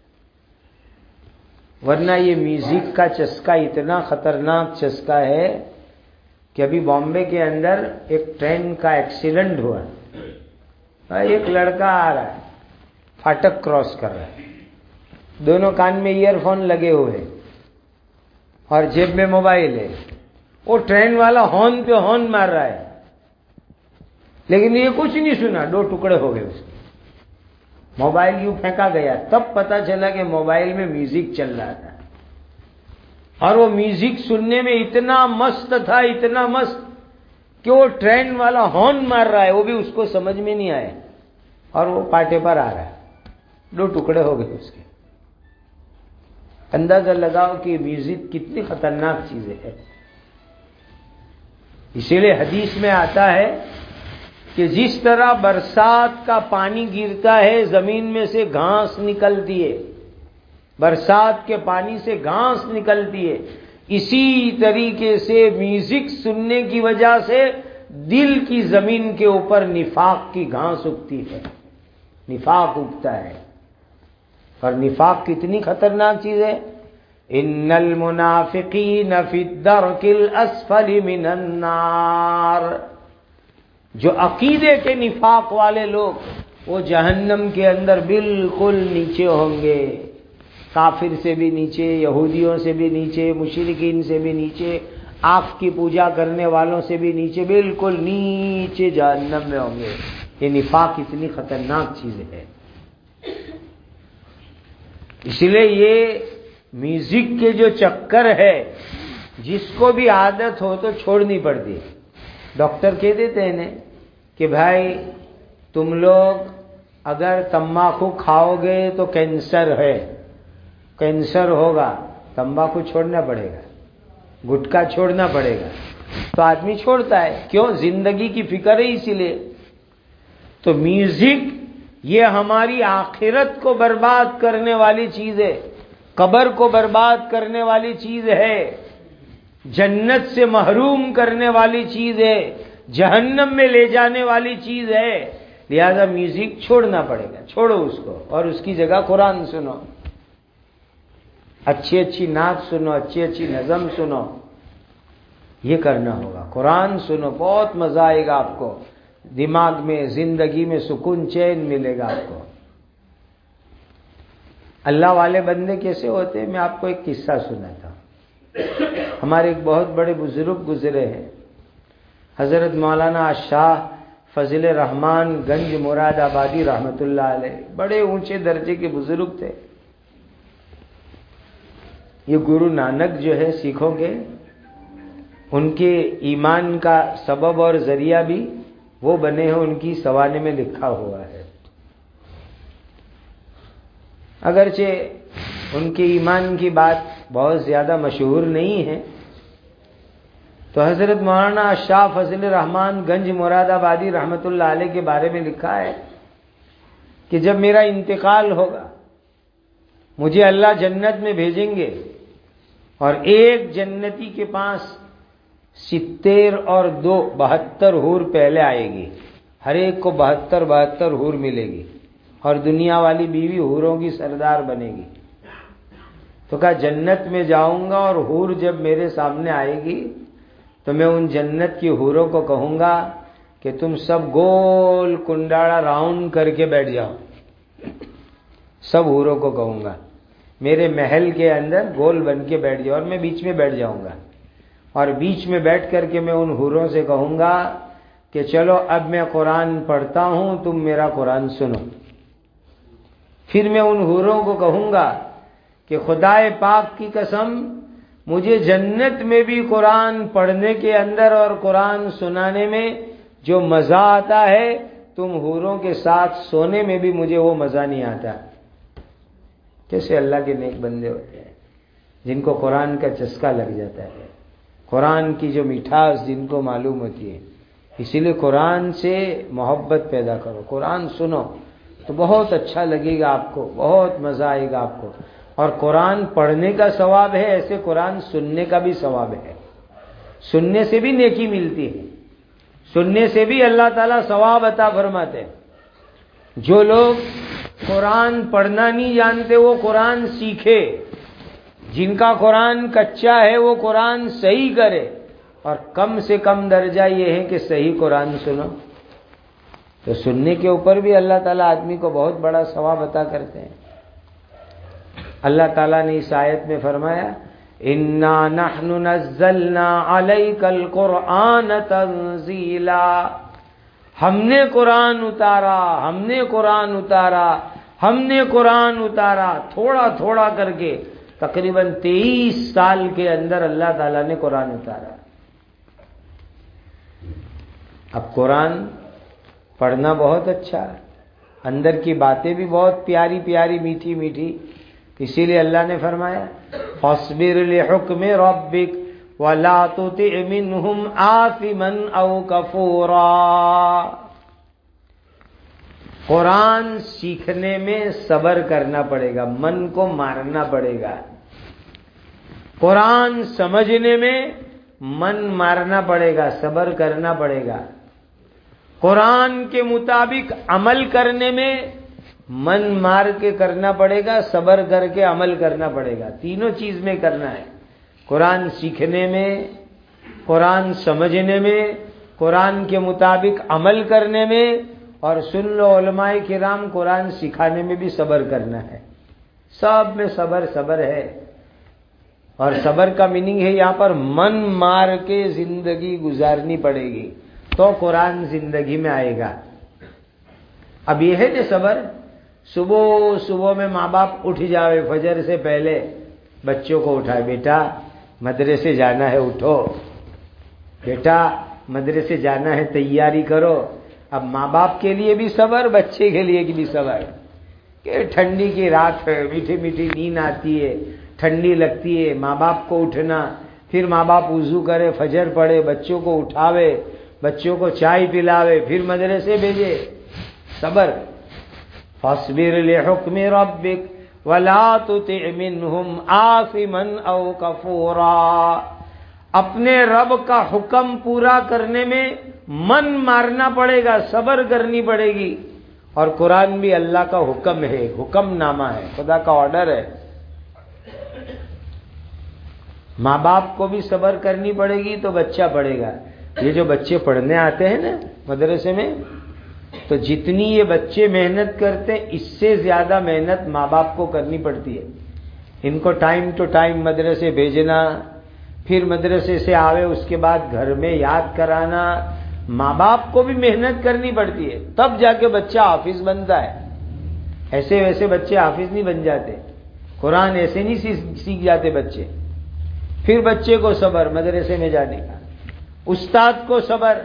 ورنہ یہ میوزک کا چسکا اتنا خطرناک چسکا ہے کہ ابھی بامبے کے اندر ایک ٹرین کا ایکسیڈنٹ ہوا، ایک لڑکا آ رہا ہے، پھاٹک کراس کر رہا ہے، دونوں کان میں ایئر فون لگے ہوئے اور جیب میں موبائل ہے، وہ ٹرین والا ہارن پہ ہارن مار رہا ہے لیکن یہ کچھ نہیں سنا، دو ٹکڑے ہو گئے اس کے، موبائل یوں پھینکا گیا۔ تب پتا چلا کہ موبائل میں میوزک چل رہا تھا، اور وہ میوزک سننے میں اتنا مست تھا، اتنا مست کہ وہ ٹرین والا ہارن مار رہا ہے، وہ بھی اس کو سمجھ میں نہیں آیا، اور وہ پاٹے پر آ رہا ہے، دو ٹکڑے ہو گئے اس کے۔ اندازہ لگاؤ کہ میوزک کتنی خطرناک چیز ہے۔ اسی لیے حدیث میں آتا ہے کہ جس طرح برسات کا پانی گرتا ہے زمین میں سے گھاس نکلتی ہے، برسات کے پانی سے گھاس نکلتی ہے، اسی طریقے سے میوزک سننے کی وجہ سے دل کی زمین کے اوپر نفاق کی گھاس اگتی ہے، نفاق اگتا ہے۔ اور نفاق کتنی خطرناک چیز ہے۔ ان المنافقین فی الدرک الاسفل من النار، جو عقیدے کے نفاق والے لوگ وہ جہنم کے اندر بالکل نیچے ہوں گے، کافر سے بھی نیچے، یہودیوں سے بھی نیچے، مشرکین سے بھی نیچے، آنکھ کی پوجا کرنے والوں سے بھی نیچے، بالکل نیچے جہنم میں ہوں گے۔ یہ نفاق اتنی خطرناک چیز ہے۔ اس لیے یہ میوزک کے جو چکر ہے، جس کو بھی عادت ہو تو چھوڑنی پڑتی ہے۔ ڈاکٹر کہہ دیتے ہیں کہ بھائی تم لوگ اگر تمباکو کھاؤ گے تو کینسر ہے، کینسر ہوگا، تمباکو چھوڑنا پڑے گا، گٹکا چھوڑنا پڑے گا، تو آدمی چھوڑتا ہے، کیوں؟ زندگی کی فکر ہے اسی لیے۔ تو میوزک یہ ہماری آخرت کو برباد کرنے والی چیز ہے، قبر کو برباد کرنے والی چیز ہے، جنت سے محروم کرنے والی چیز ہے، جہنم میں لے جانے والی چیز ہے۔ لہذا میوزک چھوڑنا پڑے گا، چھوڑو اس کو، اور اس کی جگہ قرآن سنو، اچھی اچھی نعت سنو، اچھی اچھی نظم سنو، یہ کرنا ہوگا۔ قرآن سنو، بہت مزہ آئے گا آپ کو، دماغ میں، زندگی میں سکون چین ملے گا آپ کو۔ اللہ والے بندے کیسے ہوتے ہیں؟ میں آپ کو ایک قصہ سناتا ہوں۔ ہمارے ایک بہت بڑے بزرگ گزرے ہیں، حضرت مولانا شاہ فضل الرحمان گنج مراد آبادی رحمت اللہ علیہ، بڑے اونچے درجے کے بزرگ تھے۔ یہ گرو نانک جو ہے سکھوں کے، ان کے ایمان کا سبب اور ذریعہ بھی وہ بنے ہیں، ان کی سوانے میں لکھا ہوا ہے۔ اگرچہ ان کے ایمان کی بات بہت زیادہ مشہور نہیں ہے، تو حضرت مولانا شاہ فضل الرحمان گنج مراد آبادی رحمت اللہ علیہ کے بارے میں لکھا ہے کہ جب میرا انتقال ہوگا مجھے اللہ جنت میں بھیجیں گے، اور ایک جنتی کے پاس ستر اور دو بہتر حور پہلے آئے گی، ہر ایک کو بہتر بہتر حور ملے گی، اور دنیا والی بیوی حوروں کی سردار بنے گی۔ تو کہا جنت میں جاؤں گا، اور حور جب میرے سامنے آئے گی تو میں ان جنت کی حوروں کو کہوں گا کہ تم سب گول کنڈاڑا راؤنڈ کر کے بیٹھ جاؤ۔ سب حوروں کو کہوں گا میرے محل کے اندر گول بن کے بیٹھ جاؤ، اور میں بیچ میں بیٹھ جاؤں گا، اور بیچ میں بیٹھ کر کے میں ان حوروں سے کہوں گا کہ چلو اب میں قرآن پڑھتا ہوں، تم میرا قرآن سنو۔ پھر میں ان حوروں کو کہوں گا کہ خدائے پاک کی قسم، مجھے جنت میں بھی قرآن پڑھنے کے اندر اور قرآن سنانے میں جو مزہ آتا ہے، تم حوروں کے ساتھ سونے میں بھی مجھے وہ مزہ نہیں آتا۔ کیسے اللہ کے نیک بندے ہوتے ہیں جن کو قرآن کا چسکا لگ جاتا ہے، قرآن کی جو مٹھاس جن کو معلوم ہوتی ہے۔ اسی لیے قرآن سے محبت پیدا کرو، قرآن سنو تو بہت اچھا لگے گا آپ کو، بہت مزہ آئے گا آپ کو۔ اور قرآن پڑھنے کا ثواب ہے، ایسے قرآن سننے کا بھی ثواب ہے۔ سننے سے بھی نیکی ملتی ہے، سننے سے بھی اللہ تعالیٰ ثواب عطا فرماتے ہیں۔ جو لوگ قرآن پڑھنا نہیں جانتے وہ قرآن سیکھے، جن کا قرآن کچا ہے وہ قرآن صحیح کرے، اور کم سے کم درجہ یہ ہے کہ صحیح قرآن سنو۔ تو سننے کے اوپر بھی اللہ تعالیٰ آدمی کو بہت بڑا ثواب عطا کرتے ہیں۔ اللہ تعالیٰ نے اس آیت میں فرمایا اِنَّا نَحْنُ نَزَّلْنَا عَلَيْكَ الْقُرْآنَ تَنزِيلًا، ہم نے قرآن اتارا، ہم نے قرآن اتارا، ہم نے قرآن اتارا، تھوڑا تھوڑا کر کے تقریباً تیئیس سال کے اندر اللہ تعالیٰ نے قرآن اتارا۔ اب قرآن پڑھنا بہت اچھا ہے، اندر کی باتیں بھی بہت پیاری پیاری میٹھی میٹھی، اسی لیے اللہ نے فرمایا فاصبر لحکم ربک ولا تطع منهم آثما او کفورا۔ قرآن سیکھنے میں صبر کرنا پڑے گا، من کو مارنا پڑے گا۔ قرآن سمجھنے میں من مارنا پڑے گا، صبر کرنا پڑے گا۔ قرآن کے مطابق عمل کرنے میں من مار کے کرنا پڑے گا، صبر کر کے عمل کرنا پڑے گا۔ تینوں چیز میں کرنا ہے، قرآن سیکھنے میں، قرآن سمجھنے میں، قرآن کے مطابق عمل کرنے میں، اور سن لو علماء کرام قرآن سکھانے میں بھی صبر کرنا ہے۔ سب میں صبر صبر ہے، اور صبر کا میننگ ہے یہاں پر من مار کے زندگی گزارنی پڑے گی تو قرآن زندگی میں آئے گا۔ اب یہ ہے کہ صبر، صبح صبح میں ماں باپ اٹھ جاوے، فجر سے پہلے بچوں کو اٹھائے، بیٹا مدرسے جانا ہے، اٹھو بیٹا مدرسے جانا ہے، تیاری کرو۔ اب ماں باپ کے لیے بھی صبر، بچے کے لیے بھی صبر، کہ ٹھنڈی کی رات ہے، میٹھی میٹھی نیند آتی ہے، ٹھنڈی لگتی ہے، ماں باپ کو اٹھنا، پھر ماں باپ وضو کرے، فجر پڑھے، بچوں کو اٹھاوے، بچوں کو چائے پلاوے، پھر مدرسے بھیجے، صبر۔ فاصبر لحکم ربک ولا تطع منهم آثما او کفورا، اپنے رب کا حکم پورا کرنے میں من مارنا پڑے گا، صبر کرنی پڑے گی۔ اور قرآن بھی اللہ کا حکم ہے، حکم نامہ ہے، خدا کا آرڈر ہے۔ ماں باپ کو بھی صبر کرنی پڑے گی تو بچہ پڑھے گا۔ یہ جو بچے پڑھنے آتے ہیں نا مدرسے میں، تو جتنی یہ بچے محنت کرتے ہیں اس سے زیادہ محنت ماں باپ کو کرنی پڑتی ہے۔ ان کو ٹائم ٹو ٹائم مدرسے بھیجنا، پھر مدرسے سے آوے اس کے بعد گھر میں یاد کرانا، ماں باپ کو بھی محنت کرنی پڑتی ہے، تب جا کے بچہ حافظ بنتا ہے۔ ایسے ویسے بچے حافظ نہیں بن جاتے، قرآن ایسے نہیں سیکھ جاتے بچے۔ پھر بچے کو صبر مدرسے میں جانے کا، استاد کو صبر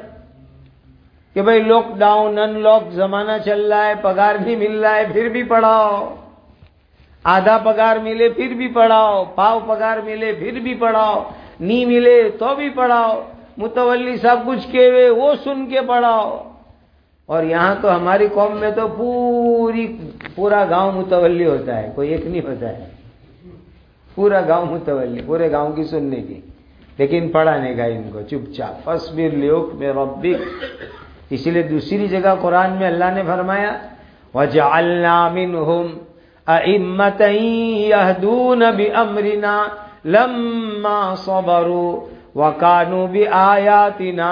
کہ بھئی لاک ڈاؤن ان لاک زمانہ چل رہا ہے، پگار نہیں مل رہا ہے، پھر بھی پڑھاؤ، آدھا پگار ملے پھر بھی پڑھاؤ، پاؤ پگار ملے پھر بھی پڑھاؤ، نہیں ملے تو بھی پڑھاؤ، متولی صاحب کچھ کہے وہ سن کے پڑھاؤ۔ اور یہاں تو ہماری قوم میں تو پوری پورا گاؤں متولی ہوتا ہے، کوئی ایک نہیں ہوتا ہے، پورا گاؤں متولی، پورے گاؤں کی سننے کی، لیکن پڑھانے کا ان کو چپ چاپ۔ فاصبر لحکم ربک، اسی لیے دوسری جگہ قرآن میں اللہ نے فرمایا وَجَعَلْنَا مِنْهُمْ أَئِمَّةً يَهْدُونَ بِأَمْرِنَا لَمَّا صَبَرُوا وَكَانُوا بِآيَاتِنَا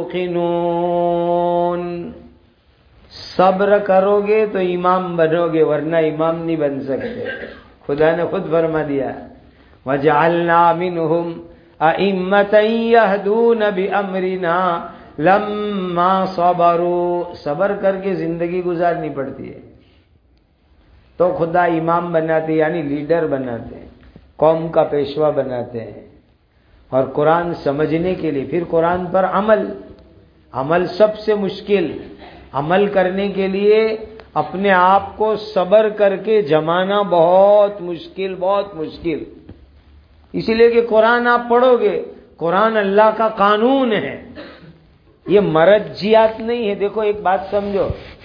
يُوقِنُونَ۔ صبر کرو گے تو امام بنو گے، ورنہ امام نہیں بن سکتے۔ خدا نے خود فرما دیا وَجَعَلْنَا مِنْهُمْ أَئِمَّةً يَهْدُونَ بِأَمْرِنَا لَمَّا صَبَرُوا، صبر کر کے زندگی گزارنی پڑتی ہے تو خدا امام بناتے یعنی لیڈر بناتے ہیں، قوم کا پیشوا بناتے ہیں۔ اور قرآن سمجھنے کے لیے پھر قرآن پر عمل، عمل سب سے مشکل، عمل کرنے کے لیے اپنے آپ کو صبر کر کے جمانا بہت مشکل، بہت مشکل۔ اسی لیے کہ قرآن آپ پڑھو گے، قرآن اللہ کا قانون ہے، یہ مرجیات نہیں ہے۔ دیکھو ایک بات سمجھو،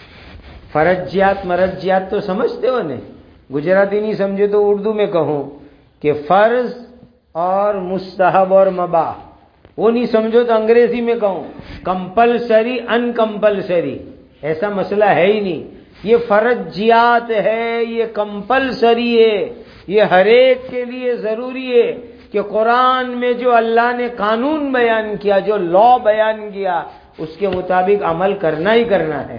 فرجیات مرجیات تو سمجھتے ہو نہیں، گجراتی نہیں سمجھے تو اردو میں کہوں کہ فرض اور مستحب اور مباح، وہ نہیں سمجھو تو انگریزی میں کہوں کمپلسری ان کمپلسری، ایسا مسئلہ ہے ہی نہیں۔ یہ فرجیات ہے، یہ کمپلسری ہے، یہ ہر ایک کے لیے ضروری ہے کہ قرآن میں جو اللہ نے قانون بیان کیا، جو لا بیان کیا، اس کے مطابق عمل کرنا ہی کرنا ہے۔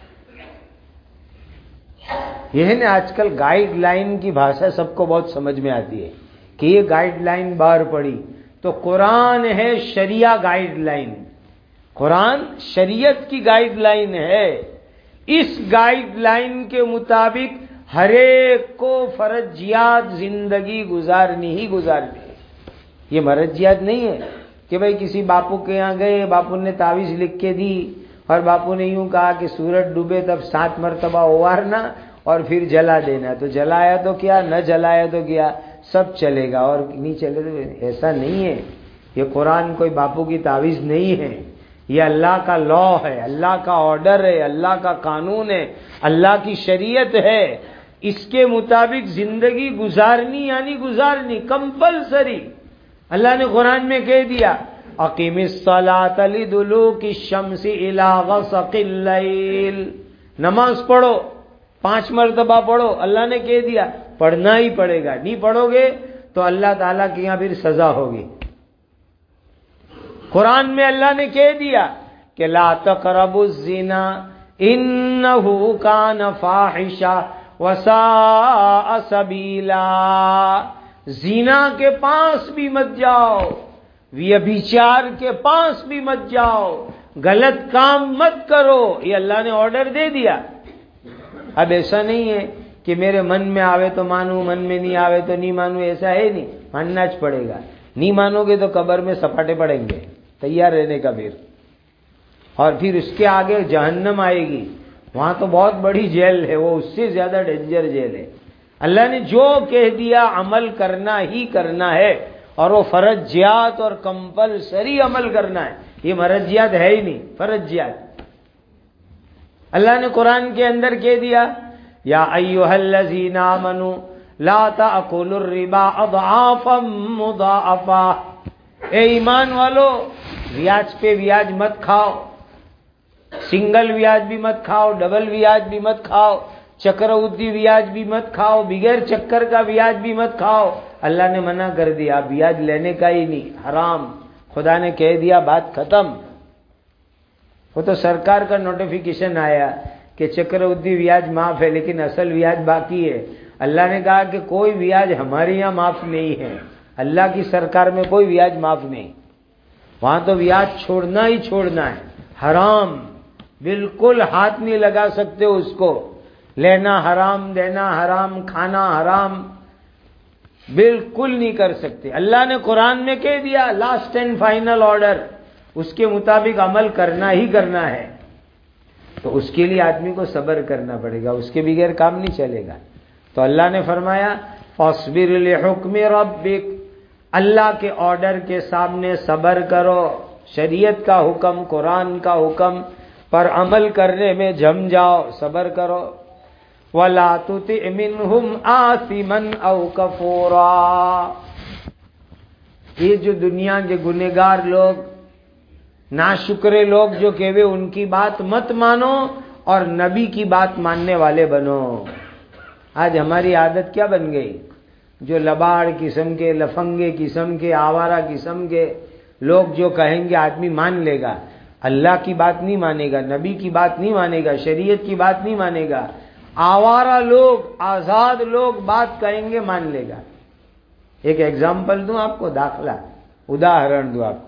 یہ ہے نا آج کل گائیڈ لائن کی بھاشا سب کو بہت سمجھ میں آتی ہے کہ یہ گائیڈ لائن باہر پڑی تو قرآن ہے شریعہ گائیڈ لائن، قرآن شریعت کی گائیڈ لائن ہے۔ اس گائیڈ لائن کے مطابق ہر ایک کو فرضیات زندگی گزارنی ہی گزارنی ہے۔ یہ مرجیات نہیں ہے کہ بھئی کسی باپو کے یہاں گئے، باپو نے تعویذ لکھ کے دی اور باپو نے یوں کہا کہ سورج ڈوبے تب سات مرتبہ اوارنا اور پھر جلا دینا، تو جلایا تو کیا، نہ جلایا تو کیا، سب چلے گا اور نہیں چلے تو ایسا نہیں ہے۔ یہ قرآن کوئی باپو کی تعویذ نہیں ہے، یہ اللہ کا لا ہے، اللہ کا آرڈر ہے، اللہ کا قانون ہے، اللہ کی شریعت ہے۔ اس کے مطابق زندگی گزارنی یعنی گزارنی کمپلسری۔ اللہ نے قرآن میں کہہ دیا اقیم الصلاۃ لدلوک الشمس الی غسق اللیل، نماز پڑھو، پانچ مرتبہ پڑھو، اللہ نے کہہ دیا پڑھنا ہی پڑے گا، نہیں پڑھو گے تو اللہ تعالیٰ کے یہاں پھر سزا ہوگی۔ قرآن میں اللہ نے کہہ دیا کہ لا تقربوا الزنا انہ کان فاحشہ وساء سبیلا، زنا کے پاس بھی مت جاؤ، ویبھچار کے پاس بھی مت جاؤ، غلط کام مت کرو، یہ اللہ نے آرڈر دے دیا۔ اب ایسا نہیں ہے کہ میرے من میں آوے تو مانوں، من میں نہیں آوے تو نہیں مانوں، ایسا ہے نہیں، ماننا چ پڑے گا۔ نہیں مانو گے تو قبر میں سپاٹے پڑیں گے، تیار رہنے کا پھر۔ اور پھر اس کے آگے جہنم آئے گی، وہاں تو بہت بڑی جیل ہے، وہ اس سے زیادہ ڈینجر جیل ہے۔ اللہ نے جو کہہ دیا عمل کرنا ہی کرنا ہے، اور وہ فرضیات اور کمپلسری عمل کرنا ہے، یہ مرجیات ہے ہی نہیں، فرضیات۔ اللہ نے قرآن کے اندر کہہ دیا یا ایھا الذین آمنوا لا تأکلوا الربا اضعافا مضاعفا، اے ایمان والو بیاج پہ بیاج مت کھاؤ، سنگل بیاج بھی مت کھاؤ، ڈبل بیاج بھی مت کھاؤ، چکرورتی بیاج بھی مت کھاؤ، بغیر چکر کا بیاج بھی مت کھاؤ۔ اللہ نے منع کر دیا، بیاج لینے کا ہی نہیں، حرام۔ خدا نے کہہ دیا بات ختم۔ وہ تو سرکار کا نوٹیفیکیشن آیا کہ چکرورتی بیاج معاف ہے لیکن اصل بیاج باقی ہے۔ اللہ نے کہا کہ کوئی بیاج ہمارے یہاں معاف نہیں ہے، اللہ کی سرکار میں کوئی بیاج معاف نہیں، وہاں تو بیاج چھوڑنا ہی چھوڑنا ہے، حرام، بالکل ہاتھ نہیں لگا سکتے اس کو، لینا حرام، دینا حرام، کھانا حرام، بالکل نہیں کر سکتے۔ اللہ نے قرآن میں کہہ دیا لاسٹ اینڈ فائنل آرڈر اس کے مطابق عمل کرنا ہی کرنا ہے، تو اس کے لیے آدمی کو صبر کرنا پڑے گا، اس کے بغیر کام نہیں چلے گا۔ تو اللہ نے فرمایا فاصبر لحکم ربک، اللہ کے آرڈر کے سامنے صبر کرو، شریعت کا حکم، قرآن کا حکم پر عمل کرنے میں جم جاؤ، صبر کرو۔ وَلَا تُطِعْ مِنْهُمْ آثِمًا أَوْ كَفُورًا، یہ جو دنیا کے گنہگار لوگ، ناشکرے لوگ جو کہوے ان کی بات مت مانو اور نبی کی بات ماننے والے بنو۔ آج ہماری عادت کیا بن گئی؟ جو لباڑ قسم کے، لفنگے قسم کے، آوارہ قسم کے لوگ جو کہیں گے آدمی مان لے گا، اللہ کی بات نہیں مانے گا، نبی کی بات نہیں مانے گا، شریعت کی بات نہیں مانے گا، آوارہ لوگ، آزاد لوگ بات کہیں گے مان لے گا۔ ایک ایگزامپل دوں آپ کو، داخلہ اداہرن دوں آپ کو۔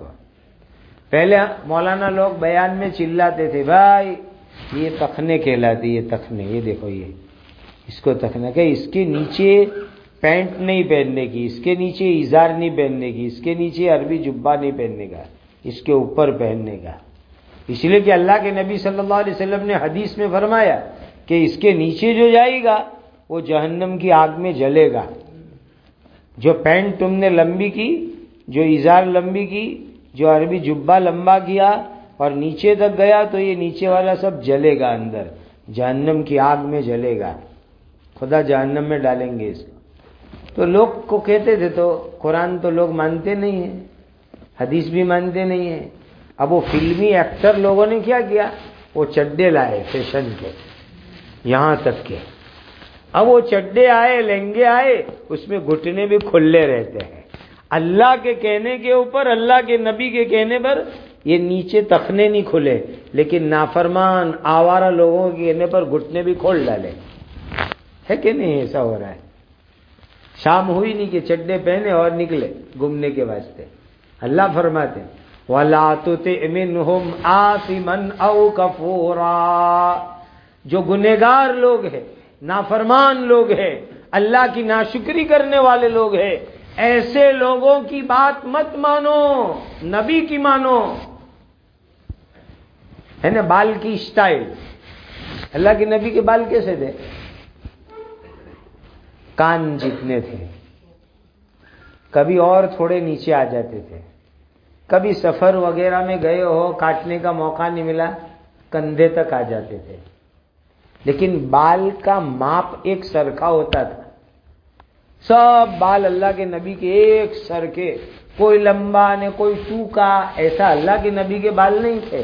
پہلے مولانا لوگ بیان میں چلاتے تھے، بھائی یہ تخنے کہلاتے، یہ تخنے، یہ دیکھو، یہ اس کو تخنا کہ اس کے نیچے پینٹ نہیں پہننے کی، اس کے نیچے ازار نہیں پہننے کی، اس کے نیچے عربی جبہ نہیں پہننے کا، اس کے اوپر پہننے کا، اس لیے کہ اللہ کے نبی صلی اللہ علیہ وسلم نے حدیث میں فرمایا کہ اس کے نیچے جو جائے گا وہ جہنم کی آگ میں جلے گا۔ جو پینٹ تم نے لمبی کی، جو ازار لمبی کی، جو عربی جبہ لمبا کیا اور نیچے تک گیا، تو یہ نیچے والا سب جلے گا، اندر جہنم کی آگ میں جلے گا، خدا جہنم میں ڈالیں گے اس کو۔ تو لوگ کو کہتے تھے، تو قرآن تو لوگ مانتے نہیں ہیں، حدیث بھی مانتے نہیں ہیں۔ اب وہ فلمی ایکٹر لوگوں نے کیا کیا؟ وہ چڈے لائے فیشن کے، یہاں تک کہ اب وہ چڈے آئے، لہنگے آئے، اس میں گھٹنے بھی کھلے رہتے ہیں۔ اللہ کے کہنے کے اوپر، اللہ کے نبی کے کہنے پر یہ نیچے تخنے نہیں کھلے، لیکن نافرمان آوارہ لوگوں کے کہنے پر گھٹنے بھی کھول ڈالے، ہے کہ نہیں؟ ایسا ہو رہا ہے۔ شام ہوئی نہیں کہ چڈے پہنے اور نکلے گھومنے کے واسطے۔ اللہ فرماتے وَلَا تُطِعْ مِنْهُمْ آثِمًا أَوْ كَفُورًا، جو گنہگار لوگ ہیں، نافرمان لوگ ہیں، اللہ کی ناشکری کرنے والے لوگ ہیں، ایسے لوگوں کی بات مت مانو، نبی کی مانو۔ ہے نا بال کی سٹائل، اللہ کے نبی کے بال کیسے تھے؟ کان جتنے تھے، کبھی اور تھوڑے نیچے آ جاتے تھے، کبھی سفر وغیرہ میں گئے ہو، کاٹنے کا موقع نہیں ملا، کندھے تک آ جاتے تھے، لیکن بال کا ماپ ایک سرکھا ہوتا تھا۔ سب بال اللہ کے نبی کے ایک سر کے، کوئی لمبا نہ کوئی ٹوکا، ایسا اللہ کے نبی کے بال نہیں تھے۔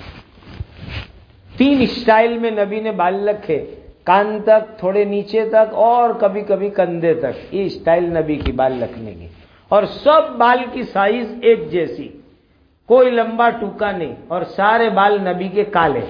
تین اسٹائل میں نبی نے بال رکھے، کان تک، تھوڑے نیچے تک، اور کبھی کبھی کندھے تک، یہ اسٹائل نبی کی بال رکھنے کی، اور سب بال کی سائز ایک جیسی، کوئی لمبا ٹوکا نہیں، اور سارے بال نبی کے کالے۔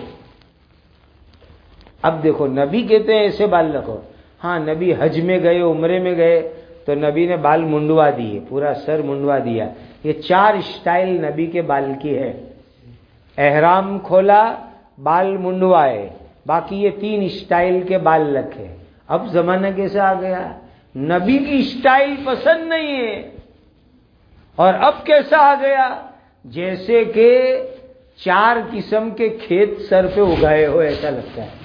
اب دیکھو نبی کہتے ہیں ایسے بال رکھو، ہاں نبی حج میں گئے، عمرے میں گئے تو نبی نے بال منڈوا دیے، پورا سر منڈوا دیا۔ یہ چار اسٹائل نبی کے بال کی ہے، احرام کھولا، بال منڈوائے، باقی یہ تین اسٹائل کے بال رکھے۔ اب زمانہ کیسا آ گیا؟ نبی کی اسٹائل پسند نہیں ہے، اور اب کیسا آ گیا؟ جیسے کہ چار قسم کے کھیت سر پہ اگائے ہو، ایسا لگتا ہے،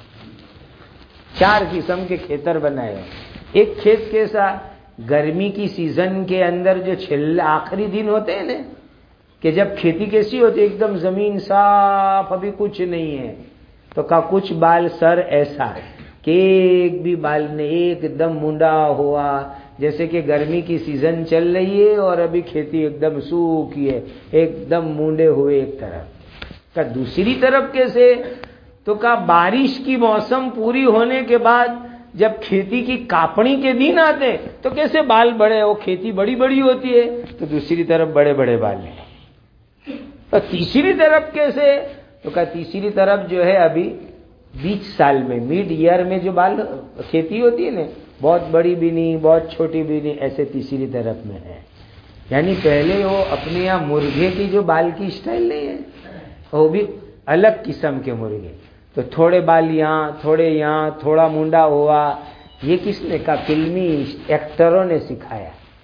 چار قسم کے کھیتر بنائے ہو۔ ایک کھیت کیسا؟ گرمی کی سیزن کے اندر جو چھلے آخری دن ہوتے ہیں نا، کہ جب کھیتی کیسی ہوتی ہے، ایک دم زمین صاف، ابھی کچھ نہیں ہے، تو کا کچھ بال سر ایسا کہ ایک بھی بال نے ایک دم مونڈا ہوا، جیسے کہ گرمی کی سیزن چل رہی ہے اور ابھی کھیتی ایک دم سوکھی ہے، ایک دم مونڈے ہوئے ایک طرف کا۔ دوسری طرف کیسے؟ تو کا بارش کی موسم پوری ہونے کے بعد جب کھیتی کی کاپنی کے دن آتے تو کیسے بال بڑے، وہ کھیتی بڑی بڑی ہوتی ہے تو دوسری طرف بڑے بڑے بال ہیں۔ اور تیسری طرف کیسے؟ تو کا تیسری طرف جو ہے ابھی بیچ سال میں، میڈ ایئر میں جو بال کھیتی ہوتی ہے نا، بہت بڑی بھی نہیں بہت چھوٹی بھی نہیں، ایسے تیسری طرف میں ہے۔ یعنی پہلے وہ اپنے یہاں مرغے کی جو بال کی اسٹائل نہیں ہے، وہ بھی الگ قسم کے مرغے، تو تھوڑے بال یہاں، تھوڑے یہاں، تھوڑا منڈا ہوا۔ یہ کس نے کہا؟ فلمی ایکٹروں نے سکھایا،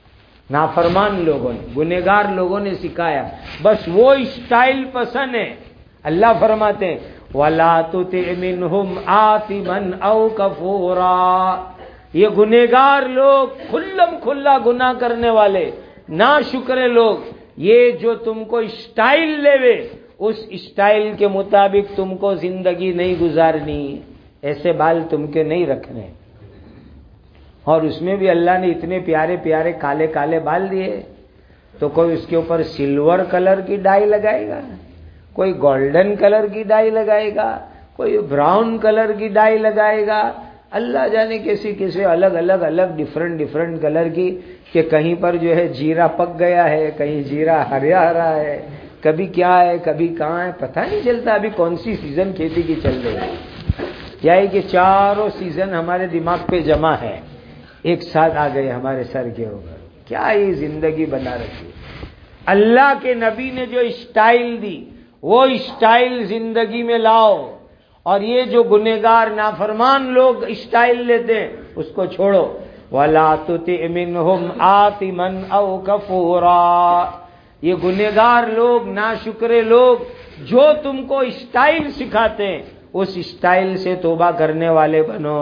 نافرمان لوگوں نے، گنہگار لوگوں نے سکھایا، بس وہ اسٹائل پسند ہے۔ اللہ فرماتے ہیں وَلَا تُطِعْ مِنْهُمْ آثِمًا أَوْ كَفُورًا، یہ گنہگار لوگ، کھلم کھلا گناہ کرنے والے، ناشکرے لوگ، یہ جو تم کو اسٹائل لے اس اسٹائل کے مطابق تم کو زندگی نہیں گزارنی، ایسے بال تم کے نہیں رکھنے۔ اور اس میں بھی اللہ نے اتنے پیارے پیارے کالے کالے بال دیے، تو کوئی اس کے اوپر سلور کلر کی ڈائی لگائے گا، کوئی گولڈن کلر کی ڈائی لگائے گا، کوئی براؤن کلر کی ڈائی لگائے گا، اللہ جانے کیسی کیسے الگ الگ الگ ڈیفرنٹ ڈیفرنٹ کلر کی، کہ کہیں پر جو ہے جیرا پک گیا ہے، کہیں جیرا ہریا ہرا ہے، کبھی کیا ہے کبھی کہاں ہے، پتہ نہیں چلتا ابھی کون سی سیزن کھیتی کی چل رہی ہے۔ کیا ہے کہ چاروں سیزن ہمارے دماغ پہ جمع ہے، ایک ساتھ آ گئے ہمارے سر کے اوپر، کیا یہ زندگی بنا رکھی۔ اللہ کے نبی نے جو اسٹائل دی وہ اسٹائل زندگی میں لاؤ، اور یہ جو گنہگار نافرمان لوگ اسٹائل لیتے ہیں اس کو چھوڑو۔ وَلَا تُطِعْ مِنْهُمْ آثِمًا أَوْ كَفُورًا، یہ گنہگار لوگ، ناشکرے لوگ جو تم کو اسٹائل سکھاتے ہیں اس اسٹائل سے توبہ کرنے والے بنو۔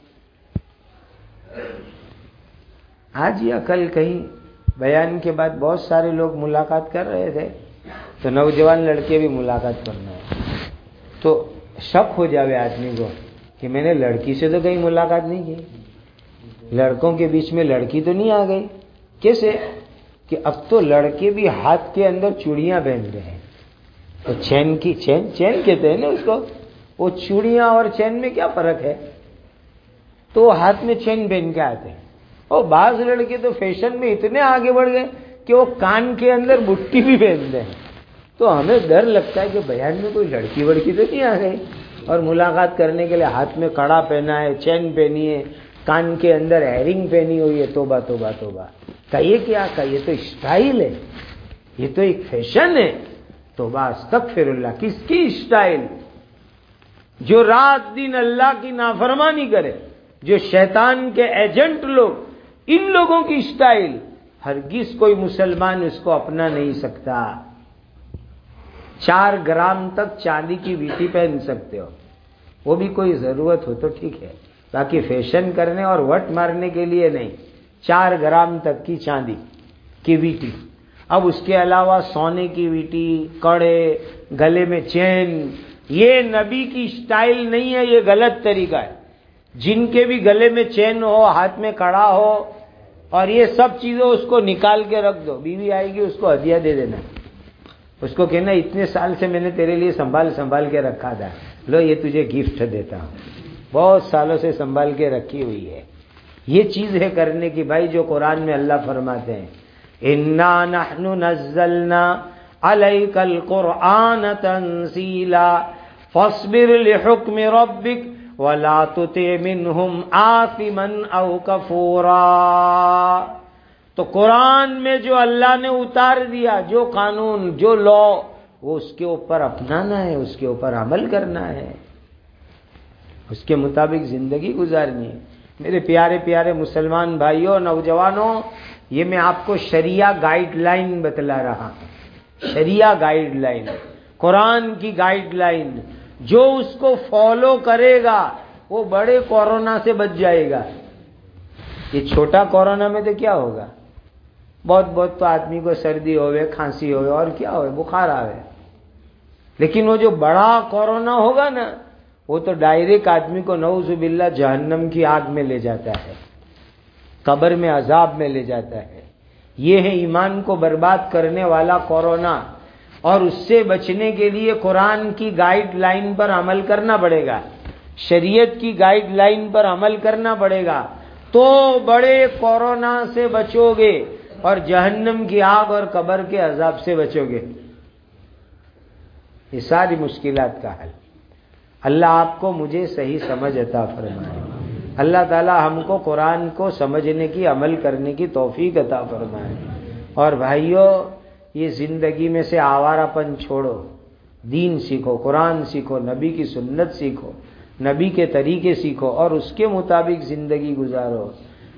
آج یا کل کہیں بیان کے بعد بہت سارے لوگ ملاقات کر رہے تھے، تو نوجوان لڑکے بھی ملاقات کرنا ہے، تو شک ہو جاوے آدمی کو کہ میں نے لڑکی سے تو کہیں ملاقات نہیں کی، لڑکوں کے بیچ میں لڑکی تو نہیں آ گئی۔ کیسے کہ اب تو لڑکے بھی ہاتھ کے اندر چوڑیاں پہن رہے ہیں، تو چین کی چین چین کہتے ہیں نا اس کو، وہ چوڑیاں اور چین میں کیا فرق ہے؟ تو ہاتھ میں چین پہن کے آتے ہیں، اور بعض لڑکے تو فیشن میں اتنے آگے بڑھ گئے کہ وہ کان کے اندر بٹی بھی پہنتے ہیں۔ تو ہمیں ڈر لگتا ہے کہ بیان میں کوئی لڑکی وڑکی تو نہیں آ گئی، اور ملاقات کرنے کے لیے ہاتھ میں کڑا پہنا ہے، چین پہنی ہے، کان کے اندر ایئرنگ پہنی ہوئی ہے، توبہ توبہ توبہ۔ کہ یہ کیا کہ یہ تو اسٹائل ہے، یہ تو ایک فیشن ہے۔ توبہ استغفر اللہ، کس کی اسٹائل؟ جو رات دن اللہ کی نافرمانی کرے، جو شیطان کے ایجنٹ لوگ، ان لوگوں کی اسٹائل ہرگز کوئی مسلمان اس کو اپنا نہیں سکتا۔ چار گرام تک چاندی کی ویٹی پہن سکتے ہو، وہ بھی کوئی ضرورت ہو تو ٹھیک ہے، باقی فیشن کرنے اور وٹ مارنے کے لیے نہیں۔ چار گرام تک کی چاندی کی ویٹی، اب اس کے علاوہ سونے کی ویٹی، کڑے، گلے میں چین، یہ نبی کی اسٹائل نہیں ہے، یہ غلط طریقہ ہے۔ جن کے بھی گلے میں چین ہو، ہاتھ میں کڑا ہو، اور یہ سب چیزیں اس کو نکال کے رکھ دو، بیوی آئے گی اس کو ہدیہ دے دینا، اس کو کہنا اتنے سال سے میں نے تیرے لیے سنبھال سنبھال کے رکھا تھا، لو یہ تجھے گفٹ دیتا ہوں، بہت سالوں سے سنبھال کے رکھی ہوئی ہے۔ یہ چیز ہے کرنے کی بھائی، جو قرآن میں اللہ فرماتے ہیں اِنَّا نَحْنُ نَزَّلْنَا عَلَيْكَ الْقُرْآنَ تَنزِيلًا فَاصْبِرْ لِحُكْمِ رَبِّكَ وَلَا تُطِعْ مِنْهُمْ آثِمًا أَوْ كَفُورًا۔ تو قرآن میں جو اللہ نے اتار دیا، جو قانون، جو لا، وہ اس کے اوپر اپنانا ہے، اس کے اوپر عمل کرنا ہے، اس کے مطابق زندگی گزارنی ہے۔ میرے پیارے پیارے مسلمان بھائیوں، نوجوانوں، یہ میں آپ کو شریعہ گائیڈ لائن بتلا رہا ہوں، شریعہ گائیڈ لائن، قرآن کی گائیڈ لائن، جو اس کو فالو کرے گا وہ بڑے کورونا سے بچ جائے گا۔ یہ چھوٹا کورونا میں تو کیا ہوگا، بہت بہت تو آدمی کو سردی ہوئے، کھانسی ہوئے، اور کیا ہوئے، بخار آئے، لیکن وہ جو بڑا کورونا ہوگا نا، وہ تو ڈائریکٹ آدمی کو نعوذ باللہ جہنم کی آگ میں لے جاتا ہے، قبر میں عذاب میں لے جاتا ہے۔ یہ ہے ایمان کو برباد کرنے والا کورونا، اور اس سے بچنے کے لیے قرآن کی گائیڈ لائن پر عمل کرنا پڑے گا، شریعت کی گائیڈ لائن پر عمل کرنا پڑے گا، تو بڑے کورونا سے بچو گے اور جہنم کی آگ اور قبر کے عذاب سے بچو گے۔ یہ ساری مشکلات کا حل اللہ آپ کو مجھے صحیح سمجھ عطا فرمائے۔ اللہ تعالی ہم کو قرآن کو سمجھنے کی، عمل کرنے کی توفیق عطا فرمائے۔ اور بھائیوں، یہ زندگی میں سے آوارہ پن چھوڑو، دین سیکھو، قرآن سیکھو، نبی کی سنت سیکھو، نبی کے طریقے سیکھو، اور اس کے مطابق زندگی گزارو۔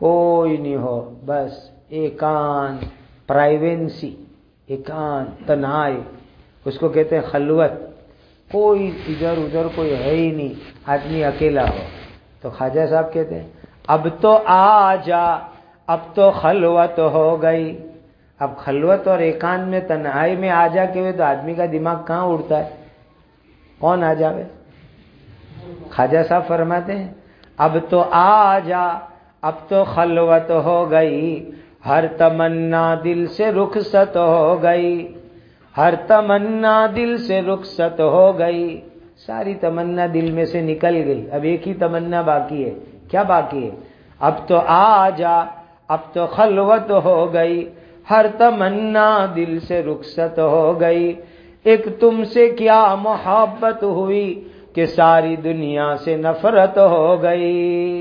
کوئی نہیں ہو، بس ایکانت، پرائیوینسی، ایکانت، تنہائی، اس کو کہتے ہیں خلوت، کوئی ادھر ادھر کوئی ہے ہی نہیں، آدمی اکیلا ہو. تو خواجہ صاحب کہتے ہیں اب تو آ جا، اب تو خلوت ہو گئی. اب خلوت اور ایکانت میں، تنہائی میں آ جا کے ہوئے تو آدمی کا دماغ کہاں اڑتا ہے؟ کون آ جاوے؟ خواجہ صاحب فرماتے ہیں اب تو آ جا، اب تو خلوت ہو گئی، ہر تمنا دل سے رخصت ہو گئی، ہر تمنا دل سے رخصت ہو گئی. ساری تمنا دل میں سے نکل گئی، اب ایک ہی تمنا باقی ہے. کیا باقی ہے؟ اب تو آ جا، اب تو خلوت ہو گئی، ہر تمنا دل سے رخصت ہو گئی. ایک تم سے کیا محبت ہوئی کہ ساری دنیا سے نفرت ہو گئی.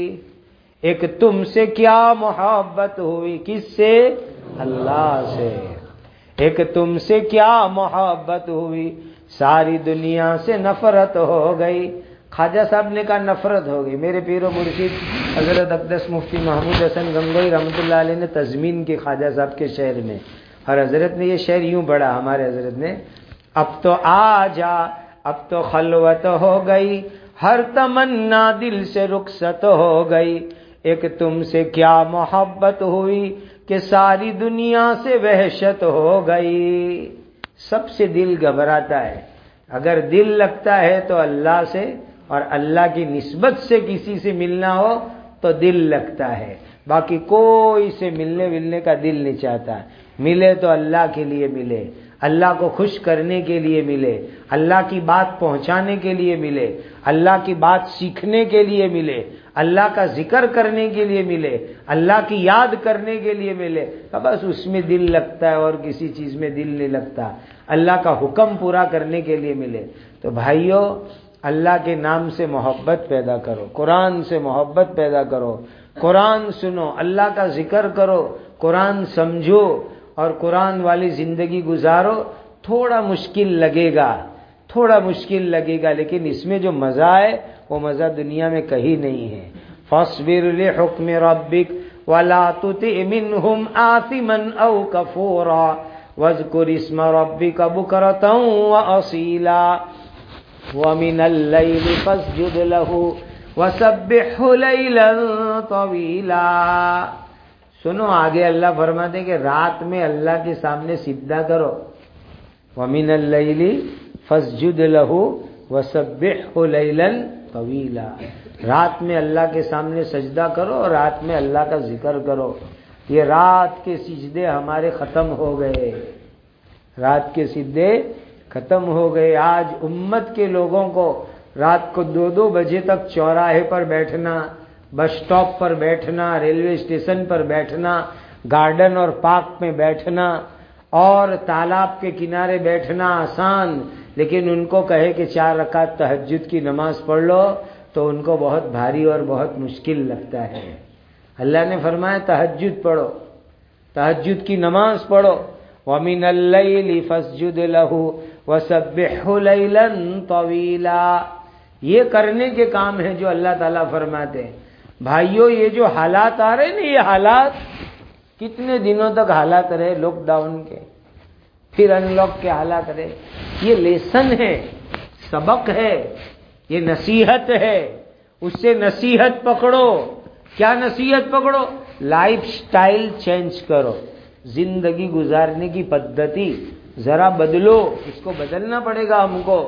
ایک تم سے کیا محبت ہوئی، کس سے؟ اللہ سے. ایک تم سے کیا محبت ہوئی، ساری دنیا سے نفرت ہو گئی. خواجہ صاحب نے کہا نفرت ہو گئی. میرے پیر و مرشد حضرت اقدس مفتی محمود حسن گنگوئی رحمۃ اللہ علیہ نے تضمین کی خواجہ صاحب کے شعر میں، اور حضرت نے یہ شعر یوں پڑھا، ہمارے حضرت نے، اب تو آ جا، اب تو خلوت ہو گئی، ہر تمنا دل سے رخصت ہو گئی. ایک تم سے کیا محبت ہوئی کہ ساری دنیا سے وحشت ہو گئی. سب سے دل گھبراتا ہے. اگر دل لگتا ہے تو اللہ سے، اور اللہ کی نسبت سے کسی سے ملنا ہو تو دل لگتا ہے. باقی کوئی سے ملنے ملنے کا دل نہیں چاہتا. ملے تو اللہ کے لیے ملے، اللہ کو خوش کرنے کے لیے ملے، اللہ کی بات پہنچانے کے لیے ملے، اللہ کی بات سیکھنے کے لیے ملے، اللہ کا ذکر کرنے کے لیے ملے، اللہ کی یاد کرنے کے لیے ملے، تو بس اس میں دل لگتا ہے، اور کسی چیز میں دل نہیں لگتا. اللہ کا حکم پورا کرنے کے لیے ملے. تو بھائیو، اللہ کے نام سے محبت پیدا کرو، قرآن سے محبت پیدا کرو، قرآن سنو، اللہ کا ذکر کرو، قرآن سمجھو اور قرآن والی زندگی گزارو. تھوڑا مشکل لگے گا، تھوڑا مشکل لگے گا، لیکن اس میں جو مزہ ہے وہ مزہ دنیا میں کہیں نہیں ہے. فاصبر لحکم ربک ولا تطع منهم آثما او کفورا واذکر اسم ربک بکرۃ واصیلا ومن اللیل فاسجد له وسبحه لیلا طویلا. سنو آگے اللہ فرماتے ہیں کہ رات میں اللہ کے سامنے سجدہ کرو. ومن اللیل فاسجد له وسبحه لیلا طویلا. رات میں اللہ کے سامنے سجدہ کرو اور رات میں اللہ کا ذکر کرو. یہ رات کے سجدے ہمارے ختم ہو گئے، رات کے سجدے ختم ہو گئے. آج امت کے لوگوں کو رات کو دو دو بجے تک چوراہے پر بیٹھنا، بس سٹاپ پر بیٹھنا، ریلوے اسٹیشن پر بیٹھنا، گارڈن اور پارک میں بیٹھنا اور تالاب کے کنارے بیٹھنا آسان، لیکن ان کو کہے کہ چار رکعت تہجد کی نماز پڑھ لو تو ان کو بہت بھاری اور بہت مشکل لگتا ہے. اللہ نے فرمایا تہجد پڑھو، تہجد کی نماز پڑھو. وَمِنَ اللَّيْلِ فَاسْجُدْ لَهُ وَسَبِّحْهُ لَيْلًا طَوِيلًا. یہ کرنے کے کام ہیں جو اللہ تعالیٰ فرماتے ہیں. بھائیو، یہ جو حالات آ رہے نا، یہ حالات کتنے دنوں تک حالات رہے، لاک ڈاؤن کے، پھر ان لاک کے حالات رہے. یہ لیسن ہے، سبق ہے، یہ نصیحت ہے. اس سے نصیحت پکڑو. کیا نصیحت پکڑو؟ لائف سٹائل چینج کرو، زندگی گزارنے کی پدھتی ذرا بدلو. اس کو بدلنا پڑے گا ہم کو.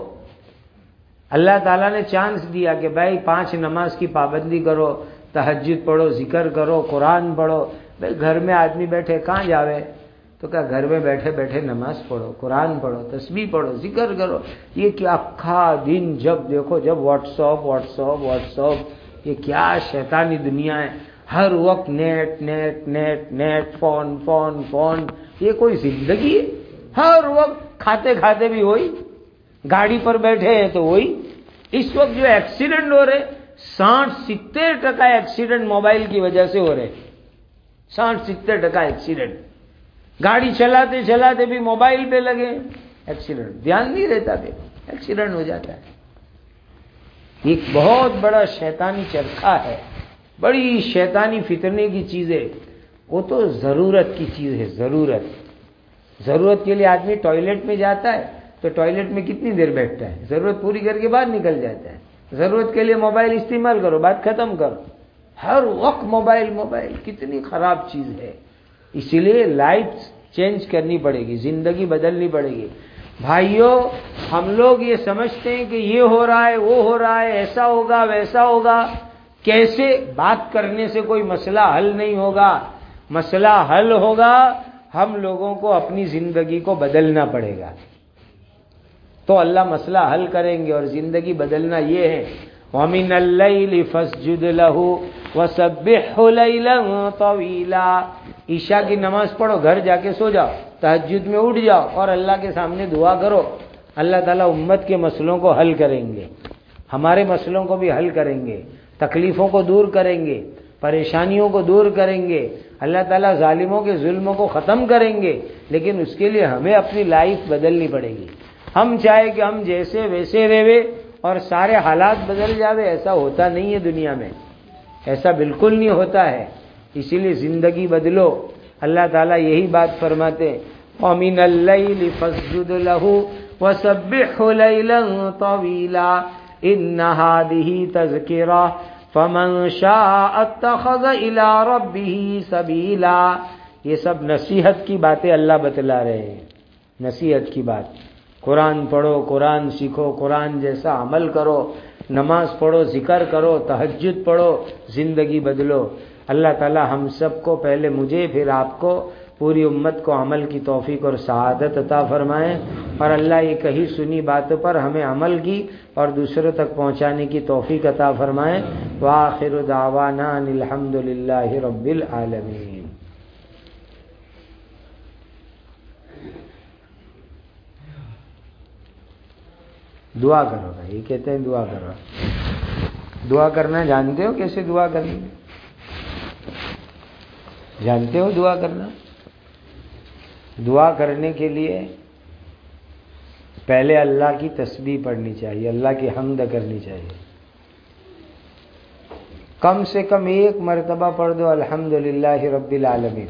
اللہ تعالیٰ نے چانس دیا کہ بھائی پانچ نماز کی پابندی کرو، تہجد پڑھو، ذکر کرو، قرآن پڑھو. بھائی گھر میں آدمی بیٹھے کہاں جاوے؟ تو کیا گھر میں بیٹھے بیٹھے نماز پڑھو، قرآن پڑھو، تسبیح پڑھو، ذکر کرو. یہ کیا اکھا دن جب دیکھو جب WhatsApp WhatsApp WhatsApp, یہ کیا شیطانی دنیا ہے. ہر وقت net net net net, phone phone phone. یہ کوئی زندگی ہے؟ ہر وقت کھاتے کھاتے بھی وہی، گاڑی پر بیٹھے ہیں تو وہی. اس وقت جو ایکسیڈنٹ ہو رہے، ساٹھ ستر ٹکا ایکسیڈنٹ موبائل کی وجہ سے ہو رہے. ساٹھ ستر ٹکا ایکسیڈنٹ. گاڑی چلاتے چلاتے بھی موبائل پہ لگے، ایکسیڈنٹ، دھیان نہیں رہتا پہ ایکسیڈنٹ ہو جاتا ہے. یہ بہت بڑا شیطانی چرخا ہے. بڑی شیطانی فتنے کی چیز ہے، وہ تو ضرورت کی چیز ہے۔ ضرورت ضرورت کے لیے آدمی ٹوائلٹ میں جاتا ہے تو ٹوائلٹ میں کتنی دیر بیٹھتا ہے؟ ضرورت پوری کر کے باہر نکل جاتا ہے۔ ضرورت کے لیے موبائل استعمال کرو، بات ختم کرو۔ ہر وقت موبائل موبائل کتنی خراب چیز ہے۔ اسی لیے لائف چینج کرنی پڑے گی، زندگی بدلنی پڑے گی۔ بھائیوں، ہم لوگ یہ سمجھتے ہیں کہ یہ ہو رہا ہے، وہ ہو رہا ہے، ایسا ہوگا ویسا ہوگا، کیسے بات کرنے سے کوئی مسئلہ حل نہیں ہوگا۔ مسئلہ حل ہوگا، ہم لوگوں کو اپنی زندگی کو بدلنا پڑے گا تو اللہ مسئلہ حل کریں گے۔ اور زندگی بدلنا یہ ہے، وَمِنَ اللَّيْلِ فَاسْجُدْ لَهُ وَسَبِّحْهُ لَيْلًا طَوِيلًا۔ عشاء کی نماز پڑھو، گھر جا کے سو جاؤ، تہجد میں اٹھ جاؤ اور اللہ کے سامنے دعا کرو۔ اللہ تعالیٰ امت کے مسئلوں کو حل کریں گے، ہمارے مسئلوں کو بھی حل کریں گے، تکلیفوں کو دور کریں گے، پریشانیوں کو دور کریں گے۔ اللہ تعالیٰ ظالموں کے ظلموں کو ختم کریں گے، لیکن اس کے لیے ہمیں اپنی لائف بدلنی پڑے گی۔ ہم چاہے کہ ہم جیسے ویسے رہے اور سارے حالات بدل جاوے، ایسا ہوتا نہیں ہے دنیا میں، ایسا بالکل نہیں ہوتا ہے۔ اسی لیے زندگی بدلو۔ اللہ تعالیٰ یہی بات فرماتے، وَمِنَ اللَّيْلِ فَاسْجُدْ لَهُ وَسَبِّحْهُ لَيْلًا طَوِيلًا إِنَّ هَٰذِهِ تَذْكِرَةٌ فَمَن شَاءَ اتَّخَذَ إِلَىٰ رَبِّهِ سَبِيلًا۔ یہ سب نصیحت کی باتیں اللہ بتلا رہے ہیں، نصیحت کی بات۔ قرآن پڑھو، قرآن سیکھو، قرآن جیسا عمل کرو، نماز پڑھو، ذکر کرو، تہجد پڑھو، زندگی بدلو۔ اللہ تعالی ہم سب کو، پہلے مجھے پھر آپ کو، پوری امت کو عمل کی توفیق اور سعادت عطا فرمائے، اور اللہ یہ کہی سنی باتوں پر ہمیں عمل کی اور دوسروں تک پہنچانے کی توفیق عطا فرمائے۔ وآخر دعوانا ان الحمد للہ رب العالمین۔ دعا کرو بھائی، یہ کہتے ہیں دعا کرو۔ دعا کرنا جانتے ہو کیسے دعا کرنی؟ جانتے ہو دعا کرنا؟ دعا کرنے کے لیے پہلے اللہ کی تسبیح پڑھنی چاہیے، اللہ کی حمد کرنی چاہیے۔ کم سے کم ایک مرتبہ پڑھ دو الحمدللہ رب العالمین،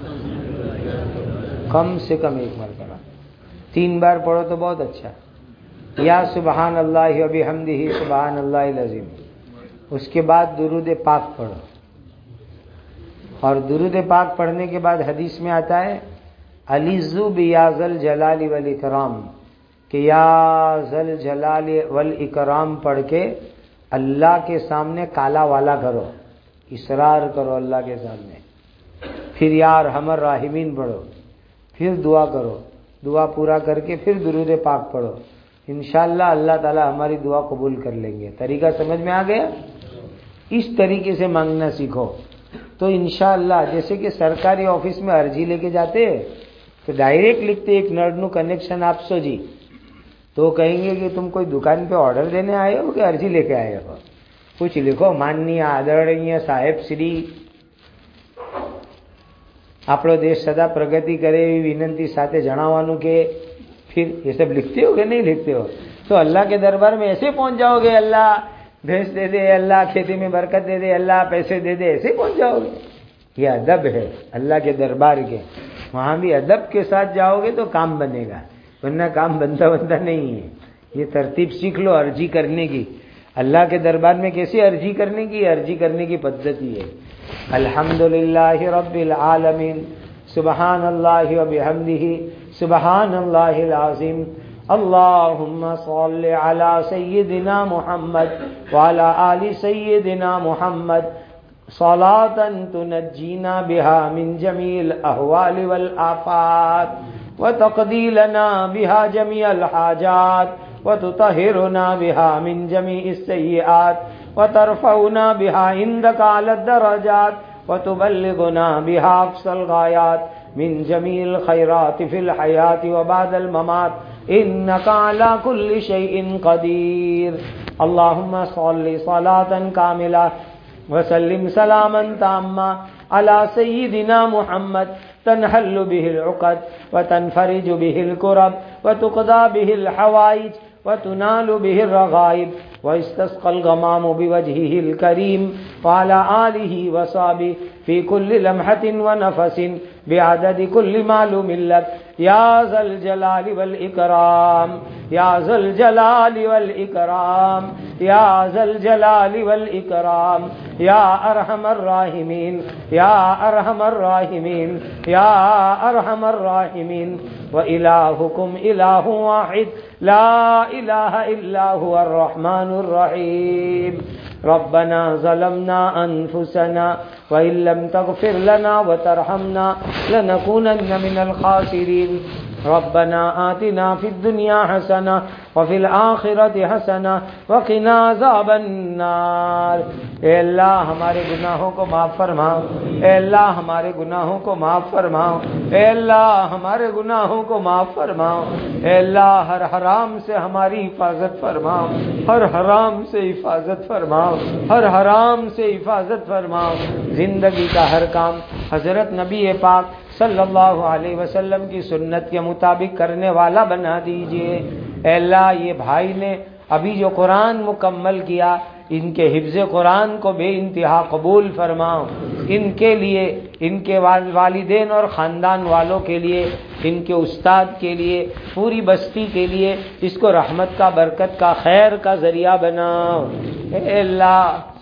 کم سے کم ایک مرتبہ۔ تین بار پڑھو تو بہت اچھا۔ یا سبحان اللہ و بحمدہ سبحان اللہ العظیم۔ اس کے بعد درود پاک پڑھو، اور درود پاک پڑھنے کے بعد حدیث میں آتا ہے علیذو بیا ذل جلال والاکرام، کہ یا ذل جلال والاکرام پڑھ کے اللہ کے سامنے کالا والا کرو، اصرار کرو اللہ کے سامنے۔ پھر یا ارحم الراحمین پڑھو، پھر دعا کرو، دعا پورا کر کے پھر درود پاک پڑھو۔ انشاءاللہ اللہ تعالی ہماری دعا قبول کر لیں گے۔ طریقہ سمجھ میں آ گیا؟ اس طریقے سے مانگنا سیکھو تو انشاءاللہ، جیسے کہ سرکاری آفس میں عرضی لے کے جاتے تو ڈائریکٹ لکھتے ایک نرنو کنیکشن آپ سو جی، تو کہیں گے کہ تم کوئی دکان پہ آرڈر دینے آئے ہو کہ عرضی لے کے آئے ہو؟ کچھ لکھو، માનનીય આદરણીય સાહેબ શ્રી આપણો દેશ સદા પ્રગતિ કરે એવી વિનંતી સાથે જણાવવાનું કે پھر یہ سب لکھتے ہو کہ نہیں لکھتے ہو؟ تو اللہ کے دربار میں ایسے پہنچ جاؤ گے، اللہ بھینس دے دے، اللہ کھیتی میں برکت دے دے، اللہ پیسے دے دے، ایسے پہنچ جاؤ گے۔ یہ ادب ہے اللہ کے دربار کے، وہاں بھی ادب کے ساتھ جاؤ گے تو کام بنے گا، ورنہ کام بنتا بنتا نہیں ہے۔ یہ ترتیب سیکھ لو عرضی کرنے کی، اللہ کے دربار میں کیسے عرضی کرنے کی، عرضی کرنے کی پدھتی ہے۔ الحمدللہ رب العالمین، سبحان اللہ و بحمدہ سبحان اللہ العظیم، اللہم صل علی سیدنا محمد وعلی آل سیدنا محمد صلاة تنجینا بها من جمیع الاحوال والآفات وتقضی لنا بها جمیع الحاجات وتطہرنا بها من جمیع السیئات وترفعنا بها عندك على الدرجات وتبلغنا بها اقصى الغایات من جمیع الخیرات فی الحیات وبعد الممات انك على كل شيء قدیر۔ اللهم صل صلاة كاملة وسلم سلاما تاما على سيدنا محمد تنحل به العقد وتنفرج به الكرب وتقضى به الحوائج وتنال به الرغائب واستسقى الغمام بوجهه الكريم وعلى آله وصحبه في كل لمحة ونفس بعدد كل معلوم لك يا ذا الجلال والإكرام يا ذا الجلال والإكرام يا ذا الجلال والإكرام يا أرحم الراحمين يا أرحم الراحمين يا أرحم الراحمين وإلهكم إله واحد لا إله إلا هو الرحمن الرحيم ربنا ظلمنا أنفسنا وإن لم تغفر لنا وترحمنا لنكونن من الخاسرين ربنا آتنا في الدنيا حسنة وفي الآخرة حسنة وقنا عذاب النار۔ اے اللہ ہمارے گناہوں کو معاف فرماؤ، اے اللہ ہمارے گناہوں کو معاف فرماؤ، اے اللہ ہمارے گناہوں کو معاف فرماؤ، اے اللہ ہر حرام سے ہماری حفاظت فرماؤ، ہر حرام سے حفاظت فرماؤ، ہر حرام سے حفاظت فرماؤ۔ زندگی کا ہر کام حضرت نبی پاک صلی اللہ علیہ وسلم کی سنت کے مطابق کرنے والا بنا دیجئے۔ اے اللہ یہ بھائی نے ابھی جو قرآن مکمل کیا، ان کے حفظ قرآن کو بے انتہا قبول فرماؤ، ان کے لیے، ان کے والدین اور خاندان والوں کے لیے، ان کے استاد کے لیے، پوری بستی کے لیے اس کو رحمت کا، برکت کا، خیر کا ذریعہ بناؤ۔ اے اللہ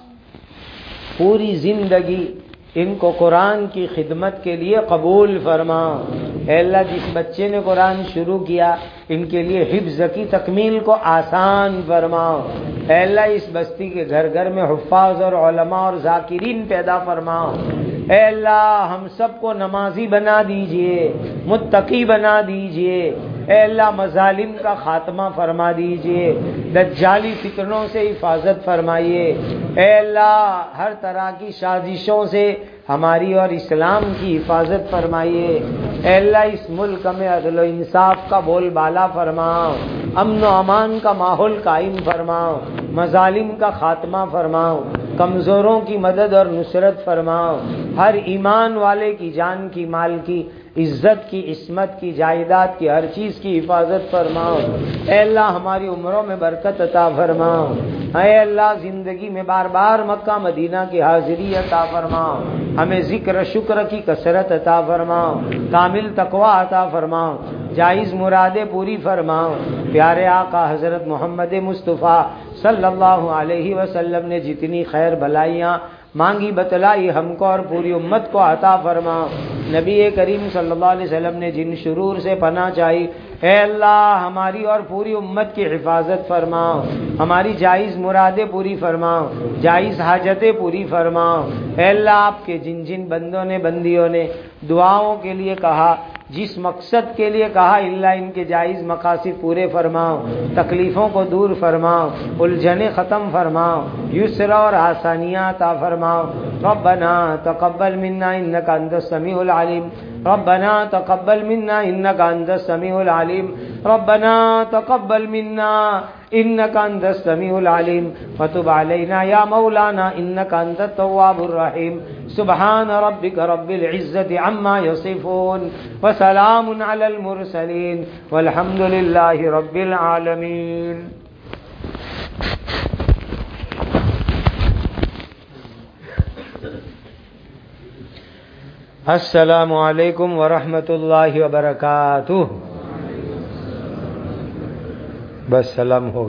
پوری زندگی ان کو قرآن کی خدمت کے لیے قبول فرماؤ۔ اے اللہ جس بچے نے قرآن شروع کیا، ان کے لیے حفظ کی تکمیل کو آسان فرماؤ۔ اے اللہ اس بستی کے گھر گھر میں حفاظ اور علماء اور ذاکرین پیدا فرماؤ۔ اے اللہ ہم سب کو نمازی بنا دیجئے، متقی بنا دیجئے۔ اے اللہ مظالم کا خاتمہ فرما دیجئے، دجالی فتنوں سے حفاظت فرمائیے۔ اے اللہ ہر طرح کی سازشوں سے ہماری اور اسلام کی حفاظت فرمائیے۔ اے اللہ اس ملک میں عدل و انصاف کا بول بالا فرماؤ، امن و امان کا ماحول قائم فرماؤ، مظالم کا خاتمہ فرماؤ، کمزوروں کی مدد اور نصرت فرماؤ، ہر ایمان والے کی جان کی، مال کی، عزت کی، عصمت کی، جائیداد کی، ہر چیز کی حفاظت فرماؤ۔ اے اللہ ہماری عمروں میں برکت عطا فرماؤ۔ اے اللہ زندگی میں بار بار مکہ مدینہ کی حاضری عطا فرماؤ، ہمیں ذکر شکر کی کثرت عطا فرماؤ، کامل تقوی عطا فرماؤ، جائز مرادیں پوری فرماؤ۔ پیارے آقا حضرت محمد مصطفیٰ صلی اللہ علیہ وسلم نے جتنی خیر بھلائیاں مانگی بتلائی ہم کو اور پوری امت کو عطا فرماؤ۔ نبی کریم صلی اللہ علیہ وسلم نے جن شرور سے پناہ چاہی، اے اللہ ہماری اور پوری امت کی حفاظت فرماؤ، ہماری جائز مرادیں پوری فرماؤ، جائز حاجتیں پوری فرماؤ۔ اے اللہ آپ کے جن جن بندوں نے، بندیوں نے دعاؤں کے لیے کہا، جس مقصد کے لیے کہا، اللہ ان کے جائز مقاصد پورے فرماؤ، تکلیفوں کو دور فرماؤ، الجھنیں ختم فرماؤ، یسر اور آسانیاں عطا فرماؤ۔ ربنا تقبل منا انک انت السمیع العلیم، ربنا تقبل منا انک انت السمیع العلیم، ربنا تقبل منا انک انت السمیع العلیم وتب علینا یا مولانا انک انت التواب الرحیم۔ سبحان ربک رب العزة عما یصفون وسلام علی المرسلین والحمد للہ رب العالمین۔ السلام علیکم ورحمۃ اللہ وبرکاتہ۔ بس سلام ہو